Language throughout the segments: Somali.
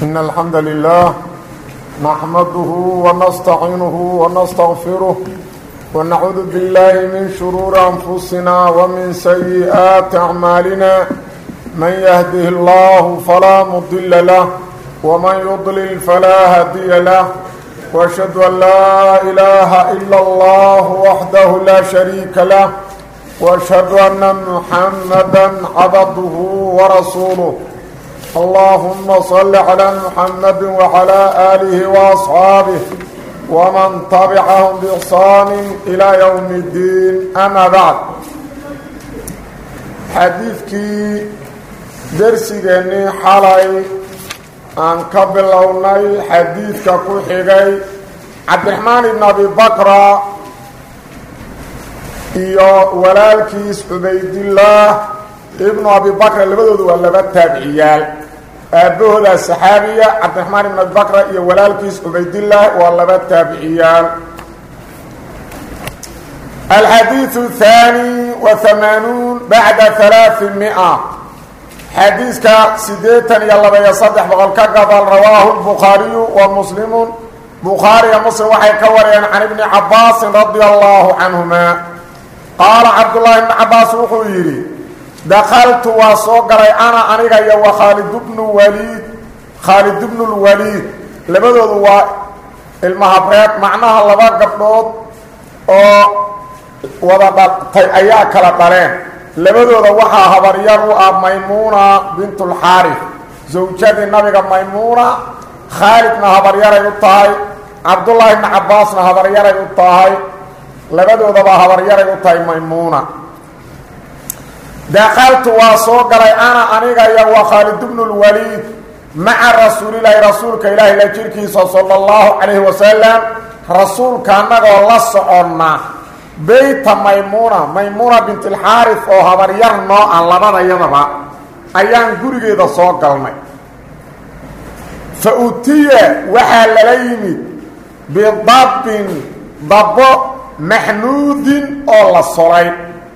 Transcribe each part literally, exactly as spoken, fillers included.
إن الحمد لله نحمده ونستعينه ونستغفره ونعوذ بالله من شرور أنفسنا ومن سيئات أعمالنا من يهده الله فلا مضل له ومن يضلل فلا هادي له وأشهد أن لا إله إلا الله وحده لا شريك له وأشهد أن محمدا عبده ورسوله اللهم صل على محمد وعلى آله وأصحابه ومن تبعهم بإحسان إلى يوم الدين أما بعد حديثك درسيني حالي عن قبل أوني حديثك كوحيغي عبد الرحمن بن أبي بكر إيا ولالكيس عبيد الله ابن أبي بكر اللي بدو ولا بالتابعيال أبوه الصحابية عبد الرحمن بن أبي بكر إيا ولالكيس عبيد الله ولا بالتابعيال. الحديث الثاني وثمانون بعد ثلاثمائة حديثك سيديتا يلا بيصدح بغلق قبل رواه البخاري ومسلم بخاري ومسلم وحي كوريا عن ابن عباس رضي الله عنهما قال عبد الله بن عباس وحيري دخلت وصوغري انا انيغا يا وخالد بن وليد خالد بن الوليد لبدود وا المهبرات معناها لبا غبدود او ودا تاي ايا كلا دارين لبدود waxa habaryar u ah maymuna bint al-harith zawjada nabiga maymuna khalidna habaryar ay u tahay abdullah ibn abbasna habaryar ay u tahay labadooda ba habaryar ay u tahay maymuna دخلت وصوغري انا انيغا يا وخالد بن الوليد مع رسول الله رسولك اله لجركي صلى الله عليه وسلم رسول كان الله سعنا بيت ميمونه ميمونه بنت الحارث او هبريرنا ان لبدا يدبا ايان غريغيدا سو غلمay فاوتيه وحال ليمي بضب ضب محنود او لصري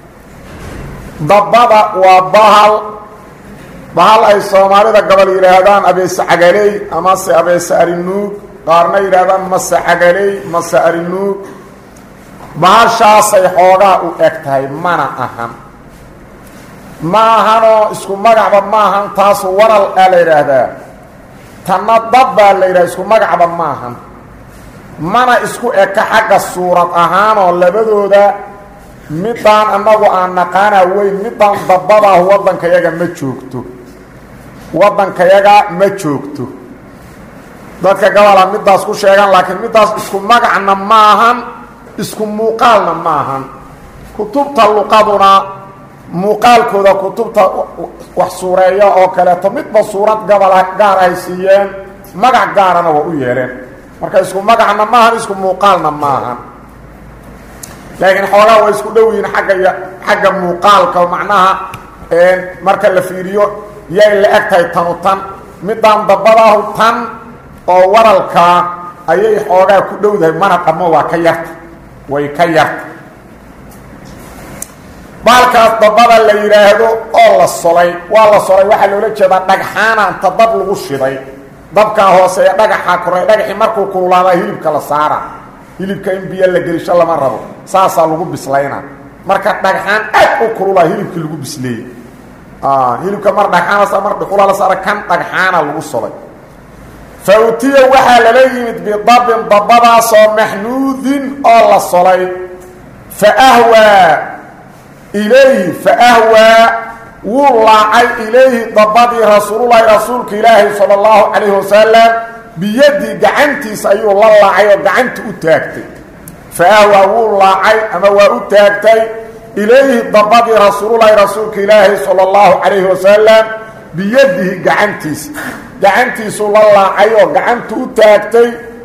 ضبابا وبهل بهل اي سوماليدا قبل يراهدان ابي سعغلي اما سي ابي سارينو قارنا يراهدان مس عغلي مس ارينو بهاشا سي خوغا او اكتاي مانا اهم ما هانو اسكو مغعبا ما هان تاس ورال ال يراهدا تنا ضبا ليرا اسكو مغعبا ما هان مانا اسكو اك حق الصوره اهانو لبدودا midaan anagu aan naqaana way midaan dabada wadanka yaga ma joogto wadanka yaga ma joogto dadka gabala midaas ku sheegan laakiin midaas isku magacna maahan isku muuqaalna maahan kutubta luqaduna muuqaalkooda kutubta wax suureeyo oo kale to midba suurad gabala gaar ay siiyeen magac gaarana waa u yeereen marka isku magacna maahan isku muuqaalna maahan لكن xogaa way isku dhaween xagga xagga muuqaalka macnaha ee marka la fiiriyo yay la agtay tanutan midaan dabadahu tan oo waralka ayay xogaa ku dhawdahay mana qamo waa ka yarta way ka yarta balkaas dabada la yiraahdo oo la solay waa la solay waxa loo jeedaa dhagxaana inta dab lagu shiday dabka hoose ee dhagaxa koray dhagaxi markuu kululaada hilibka la saara hilibka in biyo la gelisho lama rabo saasa lagu bislayna marka dhagxaan aad u kulula hilibka lagu bisleeyay ah hilibka mar dhagxaan sa mar dhuxula la saara kan dhagxaana lagu solay fawtiya waxa la leeyimid bi dabin dabada soo mahnuudin oo la solay fa ahwa ilayhi fa ahwa wallaahi ilayhi dabadi rasuulullaahi rasuulka ilaahi sallallahu alayhi wasallam بيدي قعنتي سيو الله عيو قعنتي أتاكتي فأهوى والله عي أما وأتاكتي إليه ضبطي رسول الله رسولك إلهي صلى الله عليه وسلم بيده قعنتي قعنتي صلى الله عيو قعنتي أتاكتي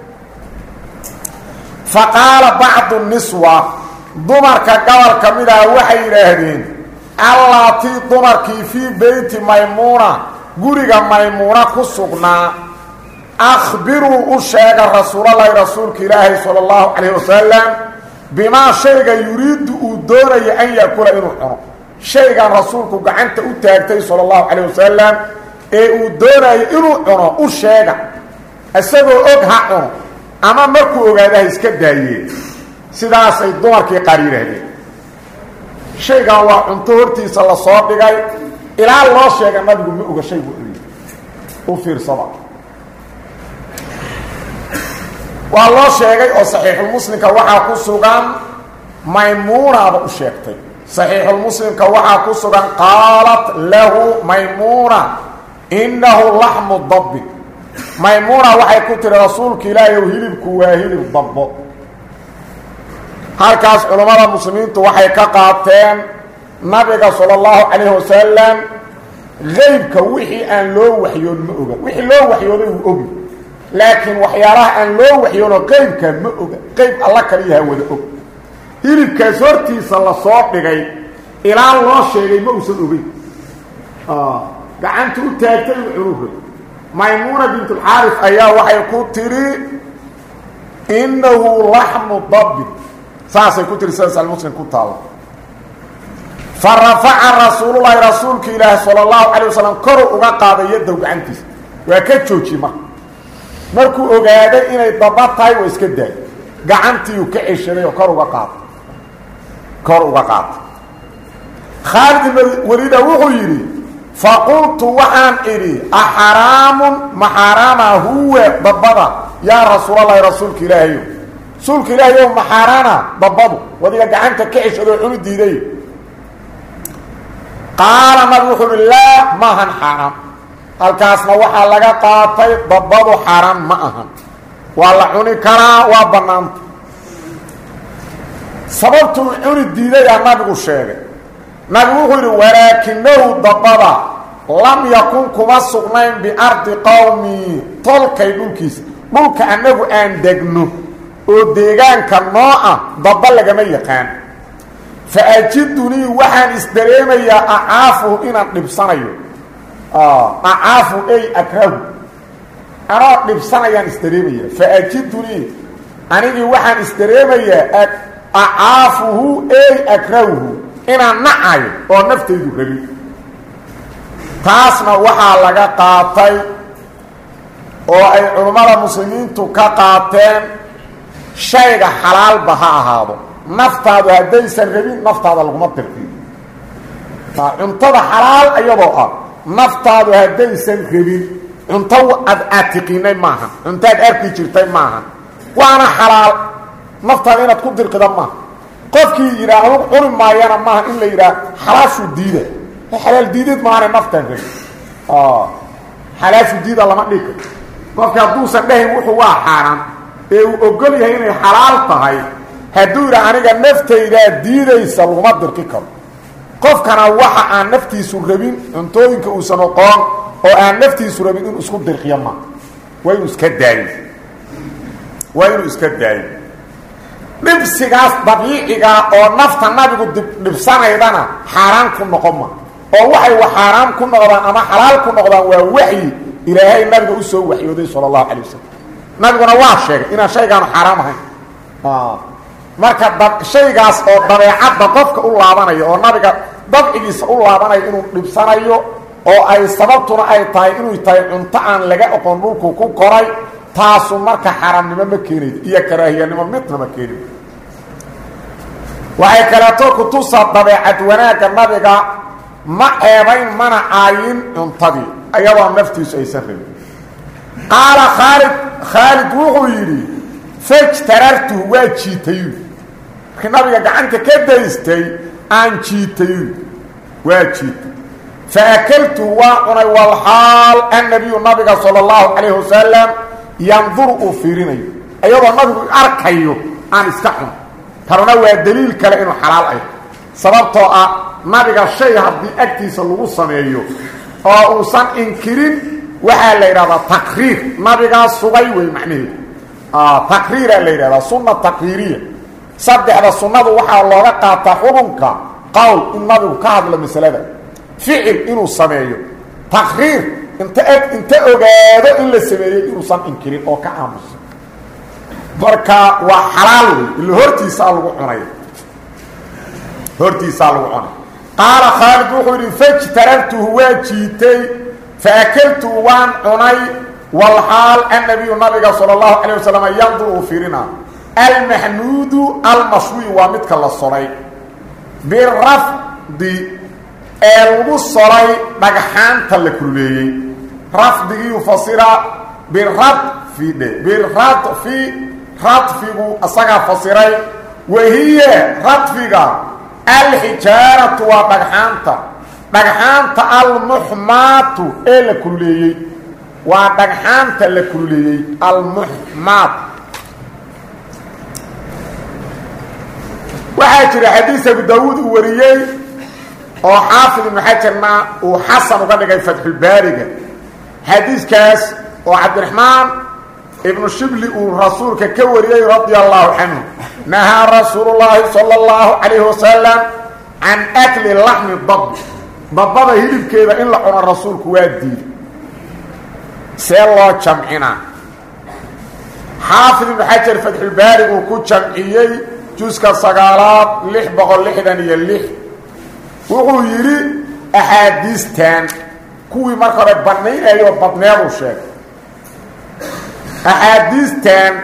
فقال بعض النسوة ضمرك قول كميدا وحي راهدين الله تي ضمرك في بيت ميمونة قرق ميمونة كسقنا أخبروا الشيخ رسول الله رسولك إلهي صلى الله عليه وسلم بما شيء يريد دوري أن يكون إنه حرم شيء رسولك قعنت أتاكتي صلى الله عليه وسلم ee uu doonayo inuu cuno u sheega isagoo og ha cuno ama markuu ogaada ha iska daayeen sidaasay dumarkii qaar yidhaahdeen shaygan waa cunto hortiisa la soo dhigay ilaa loo sheega nabigu ma oga shaygu cuniy u fiirsada waa loo sheegay oo saxiixulmuslimka waxaa ku sugan maymuunaaba u sheegtay saxiixulmuslimka waxaa ku sugan qaalat lahu maymuuna innahu laxmu dabbi maymuuna waxay ku tiri rasuulka ilaahay ow hilibku waa hilib dabbo halkaas culammada muslimiintu waxay ka qaateen nabiga sala allahu calayhi wasalam qeybka wixii aan loo waxyoon ma oga wixii loo waxyooday uu ogi laakiin waxyaalaha aan loo waxyoono qeybka ma oga qeyb alla kaliyaha wada og hilibkaas hortiisa la soo dhigay ilaa loo sheegay ma uusan ogeyn gacanta u taagtay u cunuga maymuuna bintulxaaris ayaa waxay ku tiri innahu laxmu dabbi saasay ku tiri sidaas almuslim ku taalo fa rafaca rasuululahi rasuulka ilaahi sala allahu calay wasalam koru uga qaaday yadow gacantiisa waa ka jooji marka markuu ogaaday inay daba tahay waa iska daay gacantiiuu ka ceshaday oo kor uga qaatay kor uga qaatay khaalid ibn waliida wuxuu yidhi faqultu waxaan idhi axaraamun maxaaraama huwa dabada yaa rasuulalahi rasuulka ilaahayo rasuulka ilaahayo maxaaraana dabadu wadiga gacanta ka ceshadoo cunu diiday qaala nabi wuxuu ihi laa maahan xaaraam halkaasna waxaa laga qaatay dabadu xaaraan ma ahan waa la cuni karaa waa bannaanta sababtuu cuni diidayaa nabigu sheegay nabigu wuxuu yidhi walaakinahu dabada lam yakun kuma sugnayn biardi qowmii tolkay dhulkiisa dhulka annagu aan degno oo deegaanka noo ah daba lagama yaqaan fa ajidunii waxaan isdareemayaa acaafuhu inaan dhibsanayo acaafu ay akrahu anoo dhibsanayaan isdareemaya fa ajidunii anigii waxaan isdareemayaa acaafuhu ay akrahuhu inaan nacayo oo naftaydu rabin taasna waxaa laga qaatay oo ay culummada muslimiintu ka qaateen shayga xalaalba ha ahaado naftaadu haddaysan rabin naftaada laguma dirqiyo cuntada xalaal iyadoo ah naftaadu haddaysan rabin cunto ad aad tiqiinay maaha cuntaad arki jirtay maaha waana xalaal naftaada inaad ku dirqida maaha qofkii yidhaah anugu cuni maayana maaha in la yidhaah xalaashuu diida xalaal diideed maahane naftaan rabin xalaashu diida lama dhigi qofki hadduusan dhahayn wuxuu waa xaaraan ee uu ogol yahay inay xalaal tahay hadduu yidhaah aniga naftaydaa diidaysa laguma dirqi karo qofkana waxa aan naftiisu rabin cuntooyinka uusan oqoon oo aan naftiisu rabin inuu isku dirqiyo maaha waa inuu iska daayo waa inuu iska daayo dhibsigaas dabiicigaa oo nafta nabigu dhibsanaydana xaaraan ku noqon ma oo waxay wa xaaraan ku noqdaan ama xalaal ku noqdaan waa waxyi ilaahay nabiga u soo waxyooday sala allahu calay wasalam nabiguna waa sheegay inaan shaygaanu xaaraam ahayn marka shaygaas oo dabeecadda qofka u laabanayo oo nabiga dabcigiisa u laabanayo inuu dhibsanayo oo ay sababtuna ay tahay inuu tahay cunto aan laga oqon dhulku ku koray taasu marka xaaraamnimo ma keenaydo iyo karaahiyanimo midna ma keenaydo waxay kaleeto kutusa dabeecad wanaagga nabiga ma eebayn mana caayin cuntadii ayadoo naftiisu aysan rabin qaala khaalid khaalid wuxuu yidhi fajtarartuhu waa jiitayu markii nabiga gacanta ka daystay aan jiitayu waa jiitay fa akaltuhu waa cunay walxaal annabiyu nabiga sala allahu calayhi wasalam yanduru uu fiirinayo ayadoo nabigu arkayo aan iska cun taruna waa daliil kale inuu xalaal ay sababtoo ah nabiga shay haddii agtiisa lagu sameeyo oo uusan inkirin waxaa la yidhahdaa taqriir nabigaa sugay wey macnaheedu taqriiraa la yidhahdaa sunna taqriiriya saddexda sunnadu waxaa looga qaataa xukunka qowl in nabigu ka hadlo masalada ficil inuu sameeyo taqriir inta inta ogaado in la sameeyey inuusan inkirin oo ka aamuso marka waa xalaal wey ila hortiisaa lagu cunay hortiisaa lagu cunay qaala khaalid wuxuu yidhi fajtarartuhu waa jiitay فأكلت وان عني والحال النبي النبي صلى الله عليه وسلم ينظر فيرنا المحمود المشوي ومتك للصري بالرفض الصري بغحان تلكلي رفض يفسر بالرد في ده بالرد في رطفه أصغى فصيري وهي رطفك الحجارة وبغحانتا بغحانتا المحمات الكلية وبغحانتا الكلية المحمات وحاجر حديث أبو داود وريي وحافظ ابن حجرنا وحسن وقال فتح البارقة حديث كاس وعبد الرحمن ابن الشبلي ورسولك كوريي رضي الله عنه نهى رسول الله صلى الله عليه وسلم عن أكل لحم الضب ضبضة هيلب كيدا إلا عن الرسول كوادي سيالله جمعنا حافظ ابن حجر فتح البارق وكو جمعيي جوزك الصقالات لح بغل لحدان يلح وقو يري أحاديث تان كوي مركب بنين أيوة بطنير وشاك أحاديث تان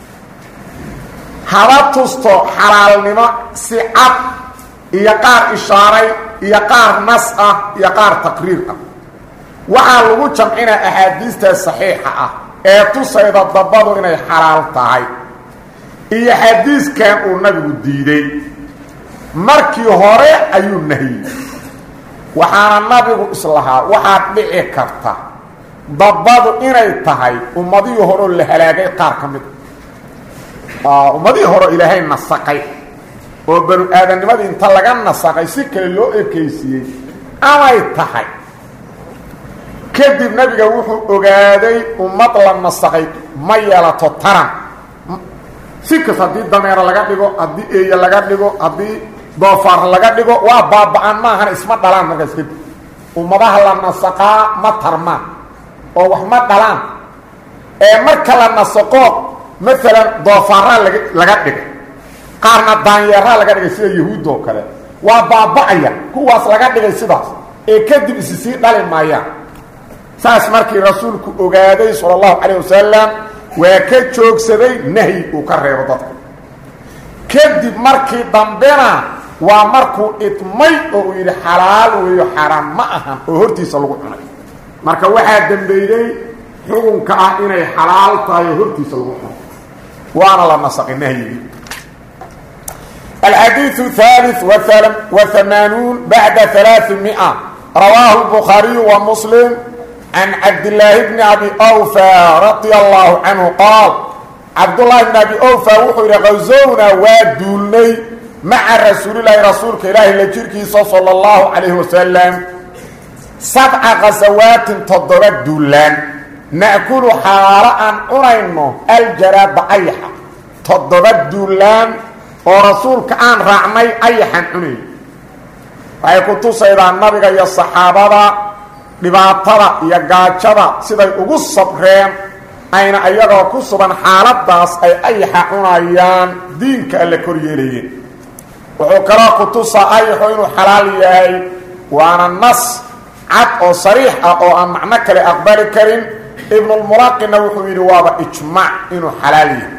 هذا تستو حلال نما سعب يقار إشاري يقار نسأة يقار تقرير وعلى جمعنا أحاديث الصحيحة تصيد الضباط إنه حلال طاي إيه حديث كان النبي الديدي مركي هوري أيو النهي وحانا النبي إصلاحا وحاد لعي كرتا ضباط إنه طاي ومضي هورو اللي هلاقي قار كمد ومضي هورو إلهي نساقي وبنو آدم نمدي انت لغان نساقي سيكا اللو إكيسي أما يتحي كدب نبي وحو أغادي ومطلع نساقي ميالة تطرم سيكا صدي دمير لغا ديغو أدي إيا لغا ديغو أدي دوفار لغا ديغو وابابعان ماهان اسمه دلان نغس كدب ومضاها لنساقا مطرما ووحمد دلان ايه مركا لنساقو مثلا دوفار لغا ديغو qaarna daanyeera laga dhigay sida yahuud oo kale waa baabacaya kuwaas laga dhigay sidaas ee kadib isii dhalin maayaan saas markii rasuulku ogaaday sallallahu alayhi wasallam waa ka joogsaday nahi uu ka reebo dadka kadib markii dambena waa markuu itmay oo uu yiri xalaal weeyo xaraam ma ahan oo hortiisa lagu cunay marka waxa dambeeyay xukunka ah inay xalaal tahay hortiisa lagu cunay waana la nasaqay nahi الحديث الثالث وثمانون بعد ثلاثمائة رواه البخاري ومسلم عن عبد الله بن أبي أوفى رضي الله عنه قال عبد الله بن أبي أوفى وحير غزونا ودولي مع رسول الله رسولك إله لجركي صلى الله عليه وسلم سبع غزوات تضرب دولان نأكل حاراء أرينه الجراد أيحا تضرب دولان ورسولك آن رعمي أيحا عني ويكونتو سيدان النبي يا الصحابة لباطرة يا قاتشرة سيدان أقول صبرين أين أيضا كسبا حالة داس أي أيحا عنايان دينك اللي كورياليين وحكرا قطوسا أيحا إنو حلاليهي وأنا النص عد أو صريح أو أن معناك لأقبال الكريم ابن المراقي نوحو يروابا إجماع إنو حلاليه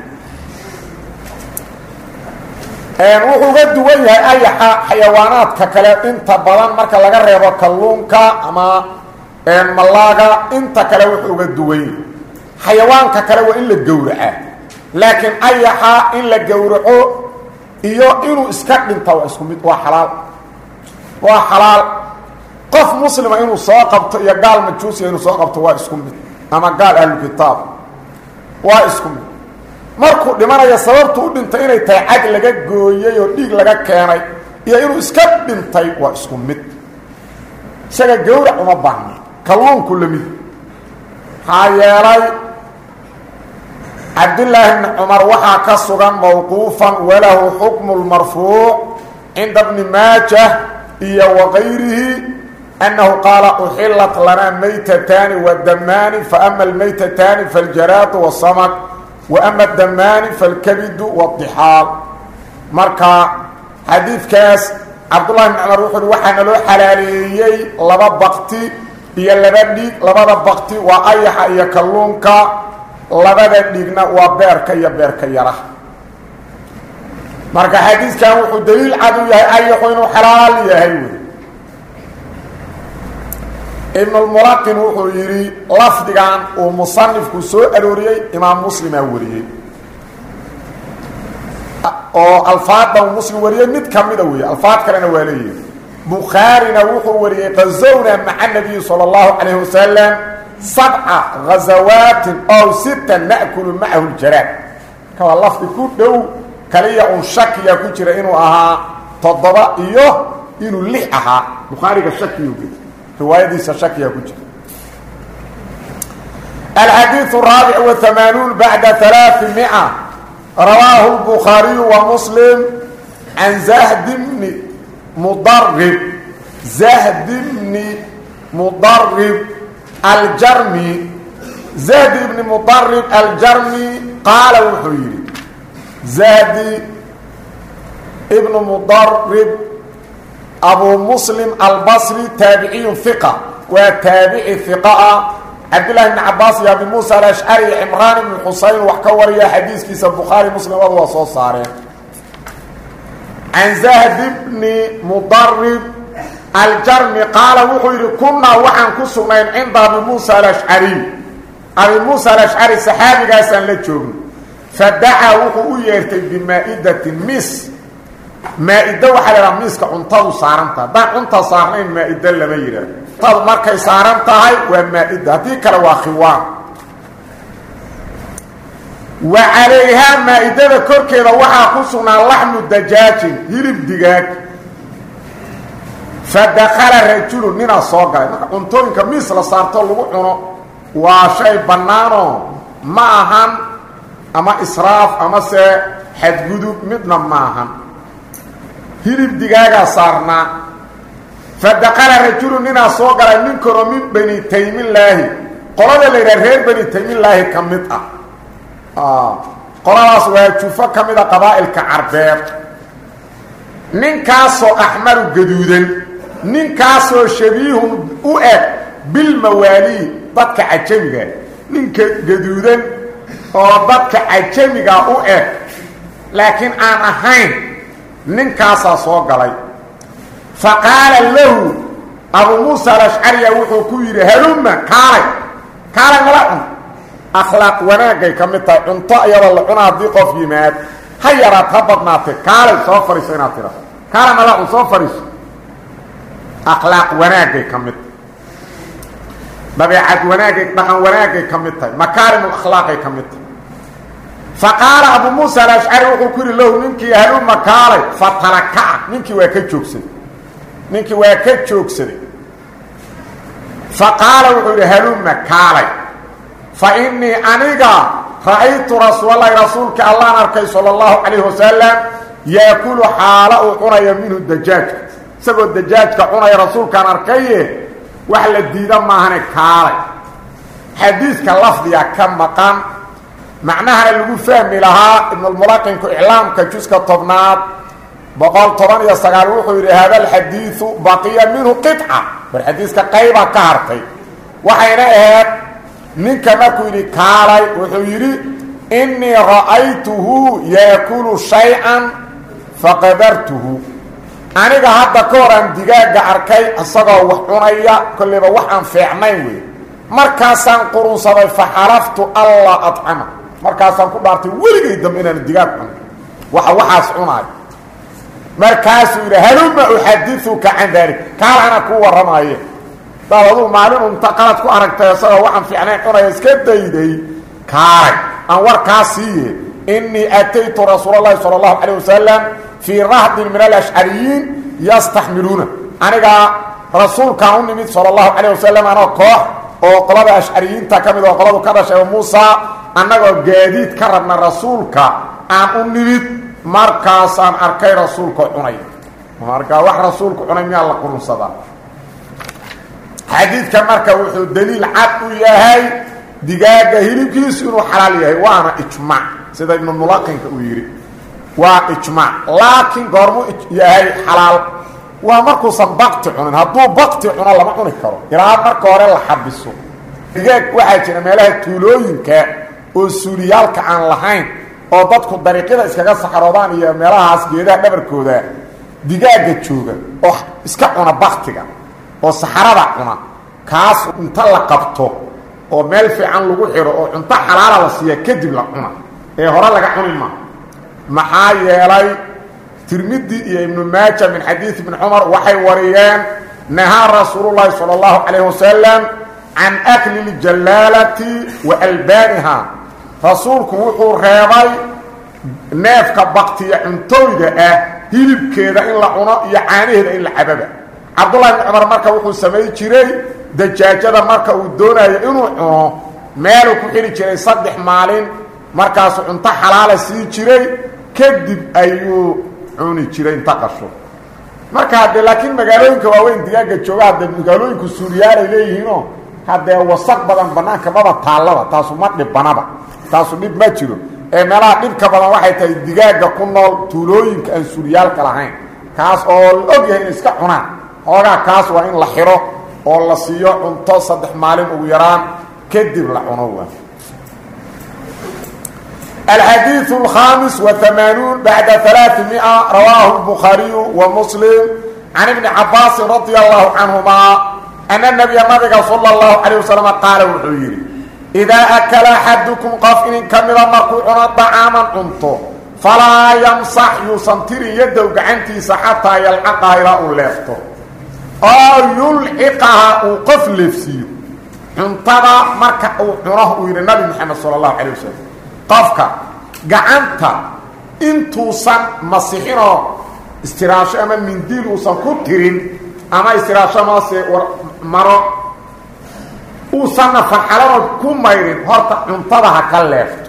wuxuu ga duwan yahay ayaxa xayawaanaadka kale inta badan marka laga reebo kalluunka ama een malaaga inta kale wuxuu ga duwan xayawaanka kale waa in la gowraca laakiin ayaxa in la gowraco iyo inuu iska dhinto waa isku mid waa xalaal waa xalaal qof muslima inuu soo qabto iyo gaal majuusi inuu soo qabto waa isku mid ama gaal ahlul kitaab waa isku mid markuu dhimanayo sababtu u dhintay inay tahay cag laga gooyay oo dhiig laga keenay iyo inuu iska dhintay waa isku mid isaga gowrac uma baahna kalluunku lamid hayeelay Abdullah ibn Umar waxa ka sugan mawquufan walahu hukmu al-marfu' inda ibn Majah iyo waqayrihi annahu qala uhillat lana maytatan wa daman fa amma al-maytatan fal-jarad was-samak وأما الدمان فالكبد والضحال مركا حديث كاس عبد الله بن عمر وحنا له حلاليي لبا بقتي iyo laba dhiig labada bakti waa ayaxa iyo kalluunka labada dhiigna waa beerka iyo beerka yara marka xadiiskan wuxuu daliil cad u yahay ayaxu inuu xalaal yahay wey ibn al-mulaqin wuxuu yiri lafdigan uu musannifku soo arooriyay imaam muslim aa wariyay oo alfaadda muslim wariyay mid kamida weey alfaad kalena waa leeyahay bukhaarina wuxuu wariyay qazawna ma'a nabiy sallallahu alayhi wasallam sab'a ghazawat aw sita na'kulu ma'ahu al-jarad kala lafdi ku dhow kaliya uu shakiya ku jira inuu ahaa toddoba iyo inuu lix ahaa bukhaariga shakiyo رواية شكية كجر الحديث الرابع والثمانون بعد ثلاثمائة رواه البخاري ومسلم عن زهد بن مضرب زهد بن مضرب الجرمي زهد بن مضرب الجرمي قال وحيري زهد ابن مضرب أبو مسلم البصري تابعي ثقة وتابعي ثقة عبد الله بن عباس يا أبي موسى الأشعري عمران بن حسين وحكور يا حديث كيس البخاري مسلم وضوى صوت صارين عن زهد بن مضرب الجرمي قال وحير كنا وحن كسمين عند أبي موسى الأشعري أبي موسى الأشعري صحابي قاسا لجوم فدعا وحو يرتب بمائدة مس مائدة وحالة رميسك عنطه صارنتها دان عنطه صارنين مائدة لما يرى طب مركي صارنتها ومائدة هذيك الواخوان وعليها مائدة كوركيدا وحا خصنا لحم الدجاج هرب دجاج فدخل الرجل من الصوغة عنطوين كميس صارته لبحنا وشيء بنانو معهن أما إسراف أما سي حد قدوب مدنا معهن هرب دجاجة صارنا فدخل الرجل من الصوغة منكم من بني تيم الله قرد اللي غير بني تيم الله كمتها آه قرأت ويشوف كمدا قبائل كعربير ننكاسو أحمر جدودا ننكاسو شبيه أؤد بالموالي ضدك عجمية ننك جدودا ضدك عجمية أؤد لكن أنا هين ننكاسا صوغلي فقال له أبو موسى الأشعري وحو كوير هلم كاري كاري ملأهم أخلاق وناقي كمتا عنطاء يرى اللعنا الضيقة في مات هيرا تبطناتك كاري صوفري سيناترا كاري ملأهم صوفري أخلاق وناقي كمتا ببيعات وناقي بقى وناقي كمتا مكارم الأخلاق كمتا فقال أبو موسى الأشعري وقل له منك يهلوم مكاري فتركع منك واكد جوكسد منك واكد جوكسد فقال وقل هلوم مكاري فإني أنيقا رأيت رسول الله رسولك الله نركي صلى الله عليه وسلم يأكل حاله عنيا منه الدجاج سبب الدجاج كعنيا رسولك نركيه وحل الديدة ما هنك كاري حديثك اللفظ يا كم مقام معناها اللي فهم لها ابن الملاقين كإعلام كجزء الطبنات بقال طبعا يستقالوه هذا الحديث بقي منه قطعة والحديث كقيبة كارتي وحينئذ منك ماكو يلي كاري وحيري إني رأيته يأكل شيئا فقدرته أنا هذا كوران دقاق أركي أصدقى وحونيا كل ما وحن في عميوي مركزا قرون صبي فحرفت الله أطعمه مركزا كبارتي ولقي دمنا الدقاق وحا وحاس عناي مركزا يلي هلوم أحدثك عن ذلك كار أنا كوة رمائي طالبوا معلوم انتقلت كو أركتا يصغى وحن في عناي قرى يسكت ديدي كاري أنور كاسيه إني أتيت رسول الله صلى الله عليه وسلم في رهد من الأشعريين يستحملونه أنا رسول كان صلى الله عليه وسلم أنا كوح وقلب أشعريين تكمل وقلب كرش موسى أنا جديد كرمنا رسولك أن أنبت مركزا أركي رسولك عني مركز واحد رسولك عني من الله قرن صدا حديث كمركز وحو دليل عدو ياهي دقاقة هيريكيس إنه حلال ياهي وانا إجماع سيدا ابن الملاقين كأويري واجماع لكن قرمو ياهي حلال waa markuusan bakti cunin hadduu bakti cuno lama cuni karo ilaa marka hore la xabiso digaag waxaa jira meelaha tuulooyinka oo suuliyaalka aan lahayn oo dadku dariiqyada iskaga saxaroodaan iyo meelahaas geedaha dhabarkooda digaaga jooga oo iska cuna baktiga oo saxarada cuna kaas inta la qabto oo meel fiican lagu xiro oo cunto xalaala la siiya kadib la cuna ee hore laga cuni ma maxaa yeelay tirmidhi iyo ibnu maaja min xadiid ibn cumar waxay wariyeen nahaa rasuulullaahi sala allahu calayhi wasalam can akli ljallaalati wa albaaniha rasuulku wuxuu reebay neefka baktiya cuntooyda ah hilibkeeda in la cuno iyo caanaheeda in la cababa cabdullahi ibn cumar marka wuxuu samay jiray dajaajada marka uu doonayo inuu cuno meeluu ku xiri jiray saddex maalin markaasuu cunto xalaala sii jiray kadib ayuu cuni jiray inta qasho marka haddee laakiin magaalooyinka waaweyn digaaga jooga haddee magaalooyinku suuliyaalay leeyihiinoo haddee wasaq badan bannaanka maba taallaba taasu ma dhibbanaba taasu dhib ma jiro ee meelaha dhibka badan waxay tahay digaaga ku nool tuulooyinka aan suuliyaalka lahayn kaas oo la og yahay in iska cunaan xoogaa kaas waa in la xiro oo la siiyo cunto saddex maalin ugu yaraan kadib la cuno waa الحديث الخامس وثمانون بعد ثلاثمائة رواه البخاري ومسلم عن ابن عباس رضي الله عنهما أن النبي مدك صلى الله عليه وسلم قال وحيري إذا أكل أحدكم قفن كمل مقوعنا طعاما عنطه فلا يمسح يسنتر يده قعنتي حتى يلعقها إلى أوليفته أو يلعقها وقف لفسيه عنطها مركع وحره إلى النبي محمد صلى الله عليه وسلم qofka gacanta intuusan masixinoo istiraasho ama mindiil uusan ku tirin ama istiraasho amase maro uusanna farxalanood ku mayrin horta cuntada ha ka leefto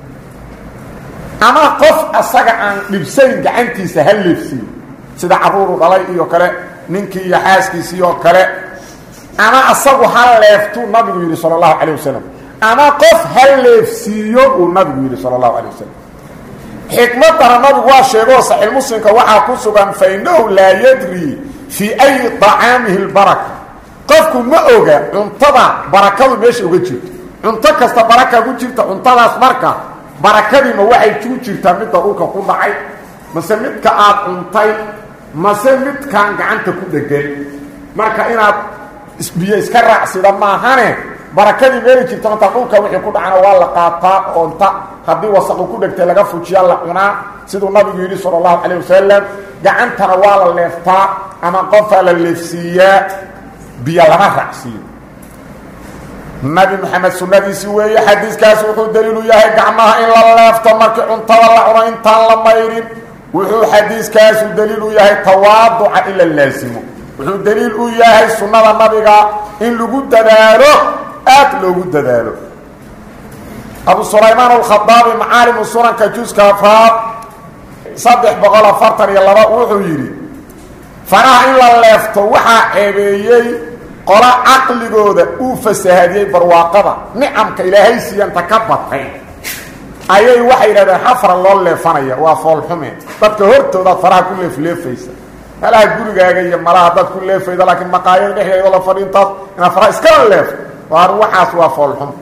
ama qof asaga aan dhibsayn gacantiisa ha leefsiyo sida caruuru dhalay iyo kale ninkii iyo xaaskiisii oo kale ama asagu ha leeftu nabigu yidhi sala allahu calayh wasalam ama qof hal leefsiiyo uu nabigu yidhi sala allahu calay wasalam xikmadana nabigu waa sheegoo saxiix muslimka waxaa ku sugan fa innahu laa yadri fii ayi طacaamihi lbaraka qofku ma oga cuntada barakadu meesha uga jirto cunto kasta baraka ku jirta cuntadaas marka barakadiima waxay ku jirtaa midda dhulka ku dhacay mase midka aad cuntay mase midkaan gacanta ku dhegan marka inaad biyo iska raacsida maahane barakadii meeli jirta inta dhulka wixii ku dhacana waa la qaataa oo inta haddii wasaqu ku dhegtay laga fujiya la cunaa siduu nabigu yidhi sala allahu calayh wasalam gacantana waa la leeftaa ama qofaa la leefsiiyaa biyo lama raacsiiyo nabi maxamed sunnadiisii weeye xadiiskaas wuxuu daliilu yahay gacmaha in la leefto markii cuntada la cuno intaan la mayrin wuxuu xadiiskaasu daliil u yahay tawaaduca in la laasimo wuxuu daliil u yahay sunnada nabiga in lagu dadaalo aad loogu dadaalo abu sulaymaan alkhadaabi macaalimu sunanka juska afraad saddex boqol afartan iyo laba wuxuu yidhi faraha in la leefto waxaa ceebeeyey qola caqligooda uu fasahadiyey barwaaqada nicamka ilaahay siiyanta ka batay ayay waxay yidhahdeen xafra loo leefanaya waa foolxume dadka hortoodaad faraha ku leefleefaysa malaha gurigaaga iyo malaha dad ku leefayda laakiin maqaayada dhexdeeda la fadhiintaas inaad faraha iskala leefto waar waxaas waa foolxum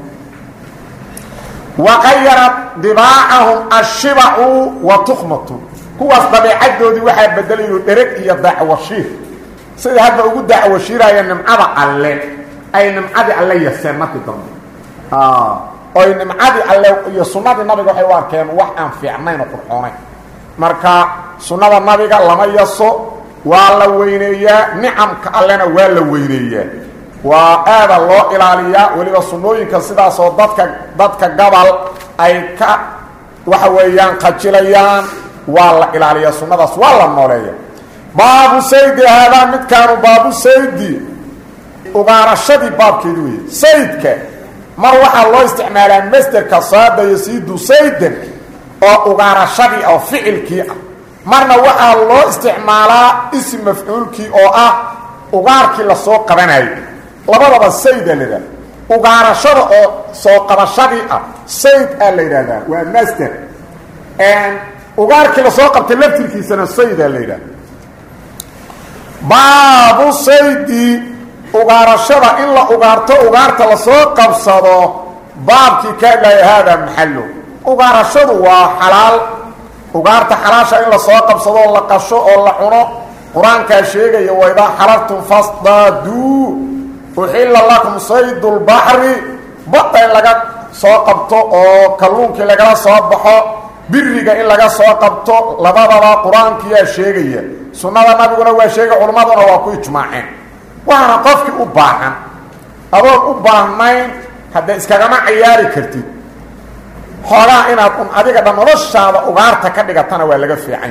waqayarat dibaacahum ashibacu wa tukhmatu kuwaas dabeecadoodii waxaa bedelay inuu dhereg iyo dacwashiir sida hadda ugu dacwashiiraya nimcada alle ay nimcadii alle yaseen markii dambe oy nimcadii alle iyo sunnadii nabiga waxay u arkeen wax aan fiicnayn oo qurxoonayn marka sunnada nabiga lama yaso waa la weyneeyaa nicamka allena waa la weyneeyaa waa aada loo ilaaliyaa weliba sunnooyinka sidaasoo dadka dadka gabal ay ka waxa weeyaan qajilayaan waa la ilaaliyaa sunnadaas waa la nooleeya baabu saydi haadaa midkaanu baabu saydi ugaarashadii baabkeedu weeye saydka mar waxaa loo isticmaalaa masderka saada yasiidu saydan oo ugaarashadii oo ficilkii ah marna waxaa loo isticmaalaa ism mafcuulkii oo ah ugaarkii lasoo qabanayo labadaba sayda la yidhahda ugaarashada oo soo qabashadii ah sayd aa la yidhahdaa waa master ugaarkii lasoo qabtay laftirkiisana sayda la yidhahda baabu saydi ugaarashada in la ugaarto ugaarta la soo qabsado baabkii ka hadlaya hada maxallo ugaarashadu waa xalaal ugaarta xalaasha in la soo qabsado la qasho oo la cuno quraanka sheegaya wayda xalaltum fasdadu uhilla lakum saydul bahri bata laga soo qabto oo kalluunki laga soo baxo biriga in laga soo qabto labadaba quraankiya sheegaya sunnada nabiguna waa sheegay culimaduna waa ku ijmaaceen waana qofkii u baahan adoo u baahnayn hadda iskagama ciyaari kartid xoolaa inaad un adiga dhan noloshaada ugaarta ka dhigatana waa laga fiican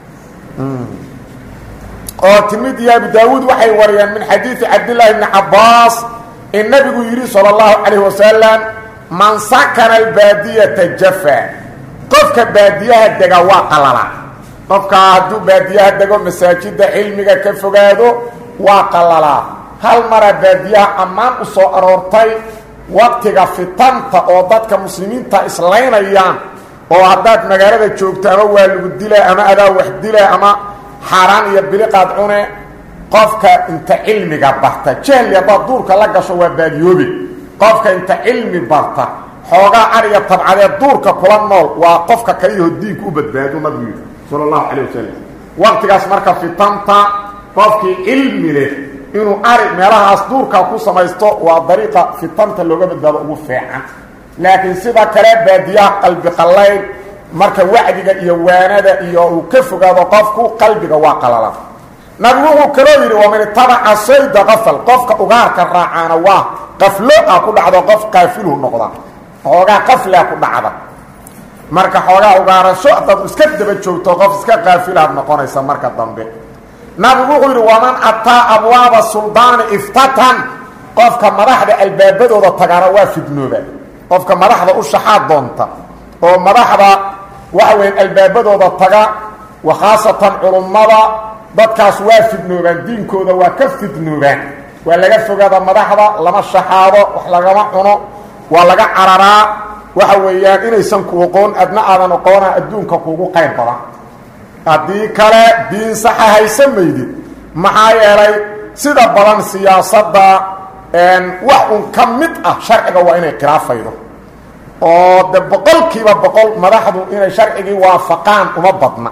oo Tirmidhi Abu Daawud waxay wariyaan min xadiisi Abdullah ibn Abbas in nabigu yiri sallallahu alayhi wasallam man sakana al-badiyata jafa qofka baadiyaha dega waa qalala qofka hadduu baadiyaha dego masaajida cilmiga ka fogaado waa qalala hal mara baadiyaha ammaan u soo aroortay waqtiga fitanta oo dadka muslimiinta islaynayaan oo haddaad magaalada joogto ama waa lagu dilaa ama adaa wax dilaa ama xaaraan iyo biliqaad cune qofka inta cilmiga barta jahli haddaad duurka la gasho waa baadiyoobe qofka inta cilmi barta xoogaa ariga tabcadeed duurka kula nool waa qofka kaliyaho diinku u badbaado nabigu sala allahu calayh wasalam waqtigaas marka fitanta qofkii cilmi leh inuu ari meelahaas duurka ku samaysto waa dariiqa fitanta looga badbaado ugu fiican laakiin sida kale baadiyaha qalbi qalay marka wacdiga iyo waanada iyo uu ka fogaado qofku qalbiga waa qalala nabigu wuxuu kala yiri waa min tabaca sayda qafal qofka ugaarka raacana waa qaflo ah ku dhacdo qof qaafilu noqda xoogaa qafla ku dhacda marka xoogaa ugaarasho dad iska daba joogto qof iska qaafilaad noqonaysa marka dambe nabigu wuxuu yiri waman ataa abwaaba sultaan iftatan qofka madaxda albaabadooda tagana waa fidnooba qofka madaxda u shaxaad doonta oo madaxda waxa weyn albaabadooda taga wa khaasatan culumada dadkaas waa fidnoobaan diinkooda waa ka fidnoobaan waa laga fogaada madaxda lama shaxaado wax lagama cuno waa laga cararaa waxa weeyaan inaysan ku aqoon adna aadan aqoona adduunka kuugu qayb badan haddii kale diin saxa haysan maydid maxaa yeelay sida badan siyaasadda wax un ka mid ah sharciga waa inay khilaafaydo oo de boqolkiiba boqol madaxdu inay sharcigii waafaqaan uma badna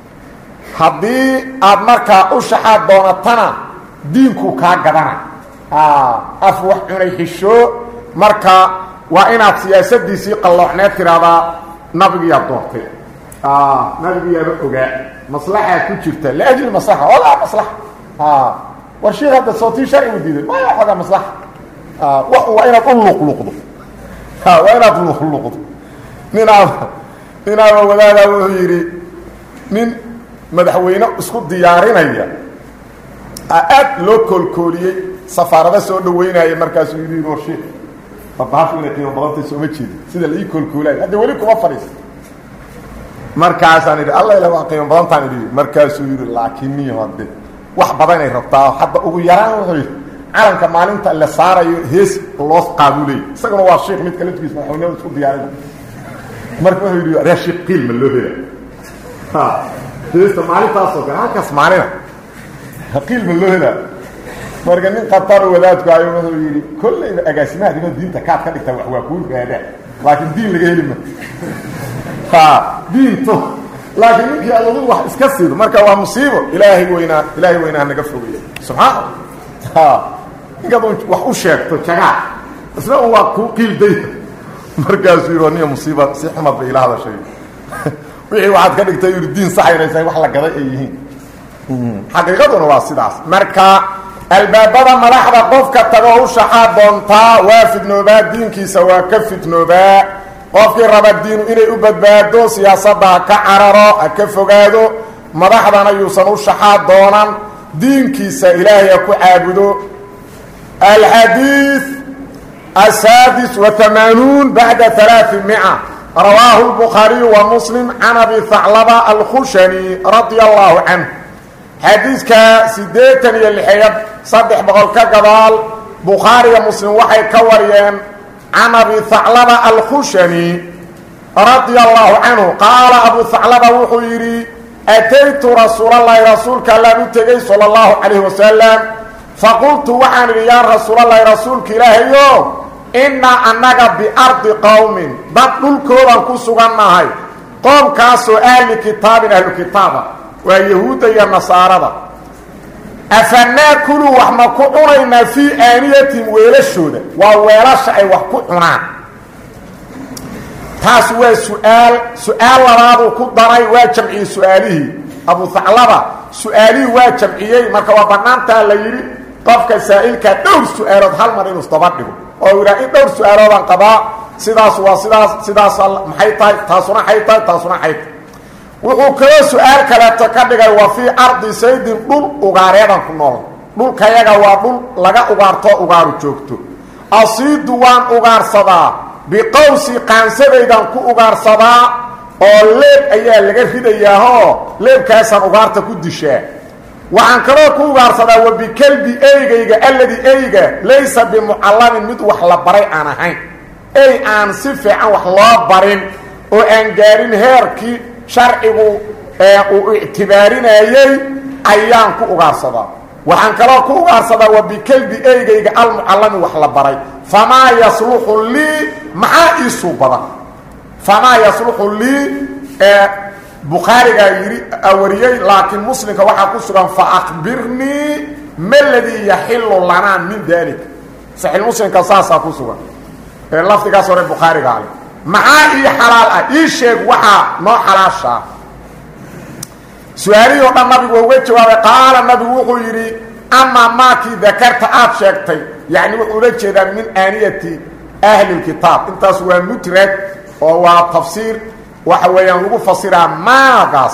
haddii aad markaa u shaxaad doonatana diinku kaa gadana af wax cunay xishoo marka waa inaad siyaasadiisii qalloocneed tiraahdaa nabigiyaa doortay nabigiyaaba ogaa maslaxaa ku jirta liajli maslaxa walaa maslaxa war sheekh hadda sootii sharcigu diiday maya xoogaa maslaxa waa inaad u luqluqdo waa inaad luqluqdo ninaaba ninaaba wadaadaa wuxuu yidhi nin madaxweyne isku diyaarinaya aad loo koolkooliyey safaarada soo dhaweynaya markaasuu yidhi war sheekh babaashu inay qiimo badantay sooma jeedi sida la ii koolkoolayo hadda weli kuma fadhiista markaasaan yidhi alla ila waa qiimo badantaan idhi markaasuu yidhi laakiin niyo hadde wax badanay rabtaa hadda ugu yaraan wuxuu yidhi calanka maalinta la saarayo hees loo qaabulay isaguna waa sheekh mid kale tukiis madaxweynaha isku diyaarinaya marka wuxuu yidhi reer sheekh qiil ma loo hela ha heesta maalintaasoo kale halkaas maalina qiil ma loo hela marka nin qatar wadaadku ayo wuxuu yidhi kollayba agaasimaha dima diinta kaad ka dhigtaa wax waa kuu raadaa laakiin diin laga heli ma ha diinto laakiin ninkii adadu wax iska siido marka waa musiibo ilaahay weynaa ilaahay weynaa naga fogeeyo subxaana ha ninkaad wax u sheegto jagaa isna waa kuu qiilday markaasuu yidhi niyo musiiba si xumad bay ila hadashay wixii waxaad ka dhigtay yidhi diin saxaynaysa wax la gaday ay yihiin xaqiiqaduna waa sidaas marka albaabada madaxda qofka tago u shaxaad doontaa waa fidnoobaa diinkiisa waa ka fidnoobaa qofkii raba diinu inay u badbaado siyaasadda ha ka cararo ha ka fogaado madaxdana yuusan u shaxaad doonan diinkiisa ilaahay ha ku caabudo alxadiid asaadis wa hamaanuun bacda alaaثimiئة rawaahu الbukhaariyu wa muslim can abi haclaba alkhushani radia allahu canh xadiidka siddeetan iyo lixeeyad saddex boqol ka gadaal bukhaariga muslim waxay ka wariyeen can abi haclaba alkhushani radia allahu canhu qaala abu haclaba wuxuu yidhi أتيت رسول الله رسولك الله نتغي صلى الله عليه وسلم فقلت وعن يا رسول الله رسولك إلهي إنا أنك بأرض قوم بطل كورا كسوغناهي قوم كاسو أهل كتاب أهل كتاب ويهود يا نصارى أفناكل وحمكعنا في آنية ويلشود وويلش أي وحكعنا تاسوى سؤال سؤال لبادو كدري واجمعي سؤاله أبو ثعلبة سؤالي واجمعي مركوا بنانتا ليري قفك سائلك دور سؤالات هل مرين استبدله oo ira in dhowr su'aalood qaba sidaas waa sidaas sidaas maxay taasuna xayta taasuna xayta wuxuu kala su'aal kala ka dhigay waa fi ardi saydin dhul ugaareedan ku nool dhulka yaga waa dhul laga ugaarto ugaaru joogto asiidu waan ugaarsadaa biqawsi qaansadaydan ku ugaarsadaa oo leeb ayaa laga ridayaa leebkaasan ugaarta ku dishaa وعن كلو كوغار صدا وبكلب ايغيغا الذي ايغا ليس بمعلم مد وخلا بري انا هين اي ان صفه عن وخلا برين او ان غارين هيركي شرعي او اعتبارينايي ايان كوغار صدا وعن كلو كوغار صدا وبكلب ايغيغا المعلم وخلا بري فما يصلح لي مع يسوبا فما يصلح لي بخاري غيري اوريي لكن مسلم وحا كسغان فاخبرني ما الذي يحل لنا من ذلك صحيح مسلم كساسا كسغان اللفظ كسر البخاري قال معي حلال اي شيء وحا ما حلاشا سؤالي وقال النبي ووجه قال النبي وغيري اما ما كي ذكرت اب شيكتي يعني وجه من انيه اهل الكتاب انت سوى مترك او تفسير وحويان لو فسرا ما قاس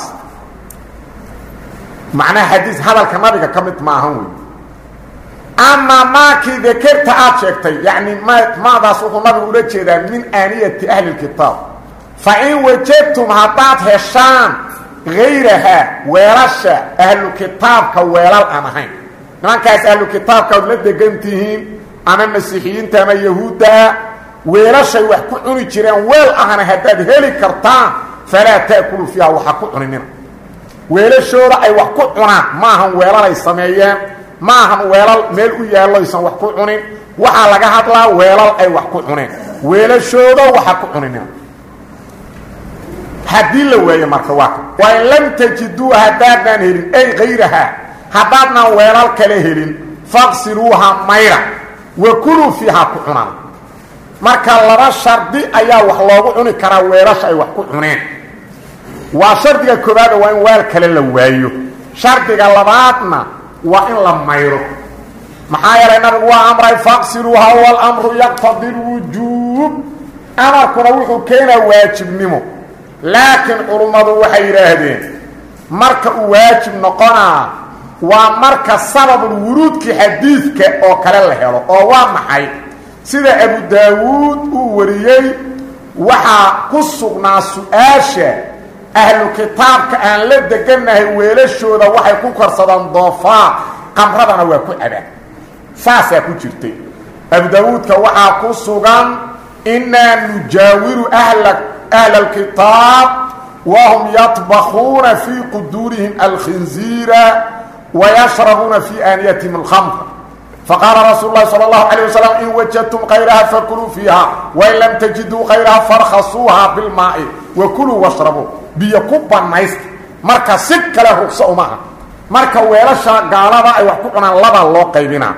معنى حديث هذا الكلام كمت معهم اما ما كي ذكرت اشكتي يعني ما ما قاس النبي ولا جيدا من انيه اهل الكتاب فان وجدتم هطات هشام غيرها ورش اهل الكتاب كويلال امهين من كاس اهل الكتاب كولد دغنتين انا مسيحيين تما يهودا ويرشي وحكو عني جيران ويل اهنا هداد هلي كرتان فلا تاكلوا فيها وحكو عننا ويرشودا اي وحكو عنا ما هم ويلال سميهان ما هم ويلال ميل او يالو يسان وحكو عنين waxa laga hadlaa weelal ay wax ku cuneen weelashooda waxa ku cuneen hadii la weeyo marka waa wa lam tajidu hadadan helin ay غيرها hadadna weelal kale helin faqsiruha mayra wa kulu fiha ku cunaan marka laba shardi ayaa wax loogu cuni karaa weelasha ay wax ku cuneen waa shardiga koobaad waa in weel kale la waayo shardiga labaadna waa in la mayro maxaa yeelay nabigu waa amray faqsiruha wal amru yaqtadi alwujub amarkuna wuxuu keenaa waajibnimo laakiin culumadu waxay yiraahdeen marka uu waajib noqonaa waa marka sababul wuruudki xadiidka oo kale la helo oo waa maxay sida Abu Daawud uu wariyay waxa ku sugnaa su'aasha ahlu kitaabka aan la deganahay weelashooda waxay ku korsadaan doofaar qamradana waa ku abaa saasa ku jirtay Abu Daawud ka waxa ku sugan inna nujawiru ahla ahla alkitab wa hum yatbakhuna fi qudurihim alkhinzira wa yashrabuna fi aniyatihim alkhamr فقال رسول الله صلى الله عليه وسلم إن وجدتم غيرها فكلوا فيها وإن لم تجدوا غيرها فارخصوها بالماء وكلوا واشربوا بيكب النايست مركا سك له رخصومها مركا ويلاشا قالبا اي wax ku cunaan laba loo qaybina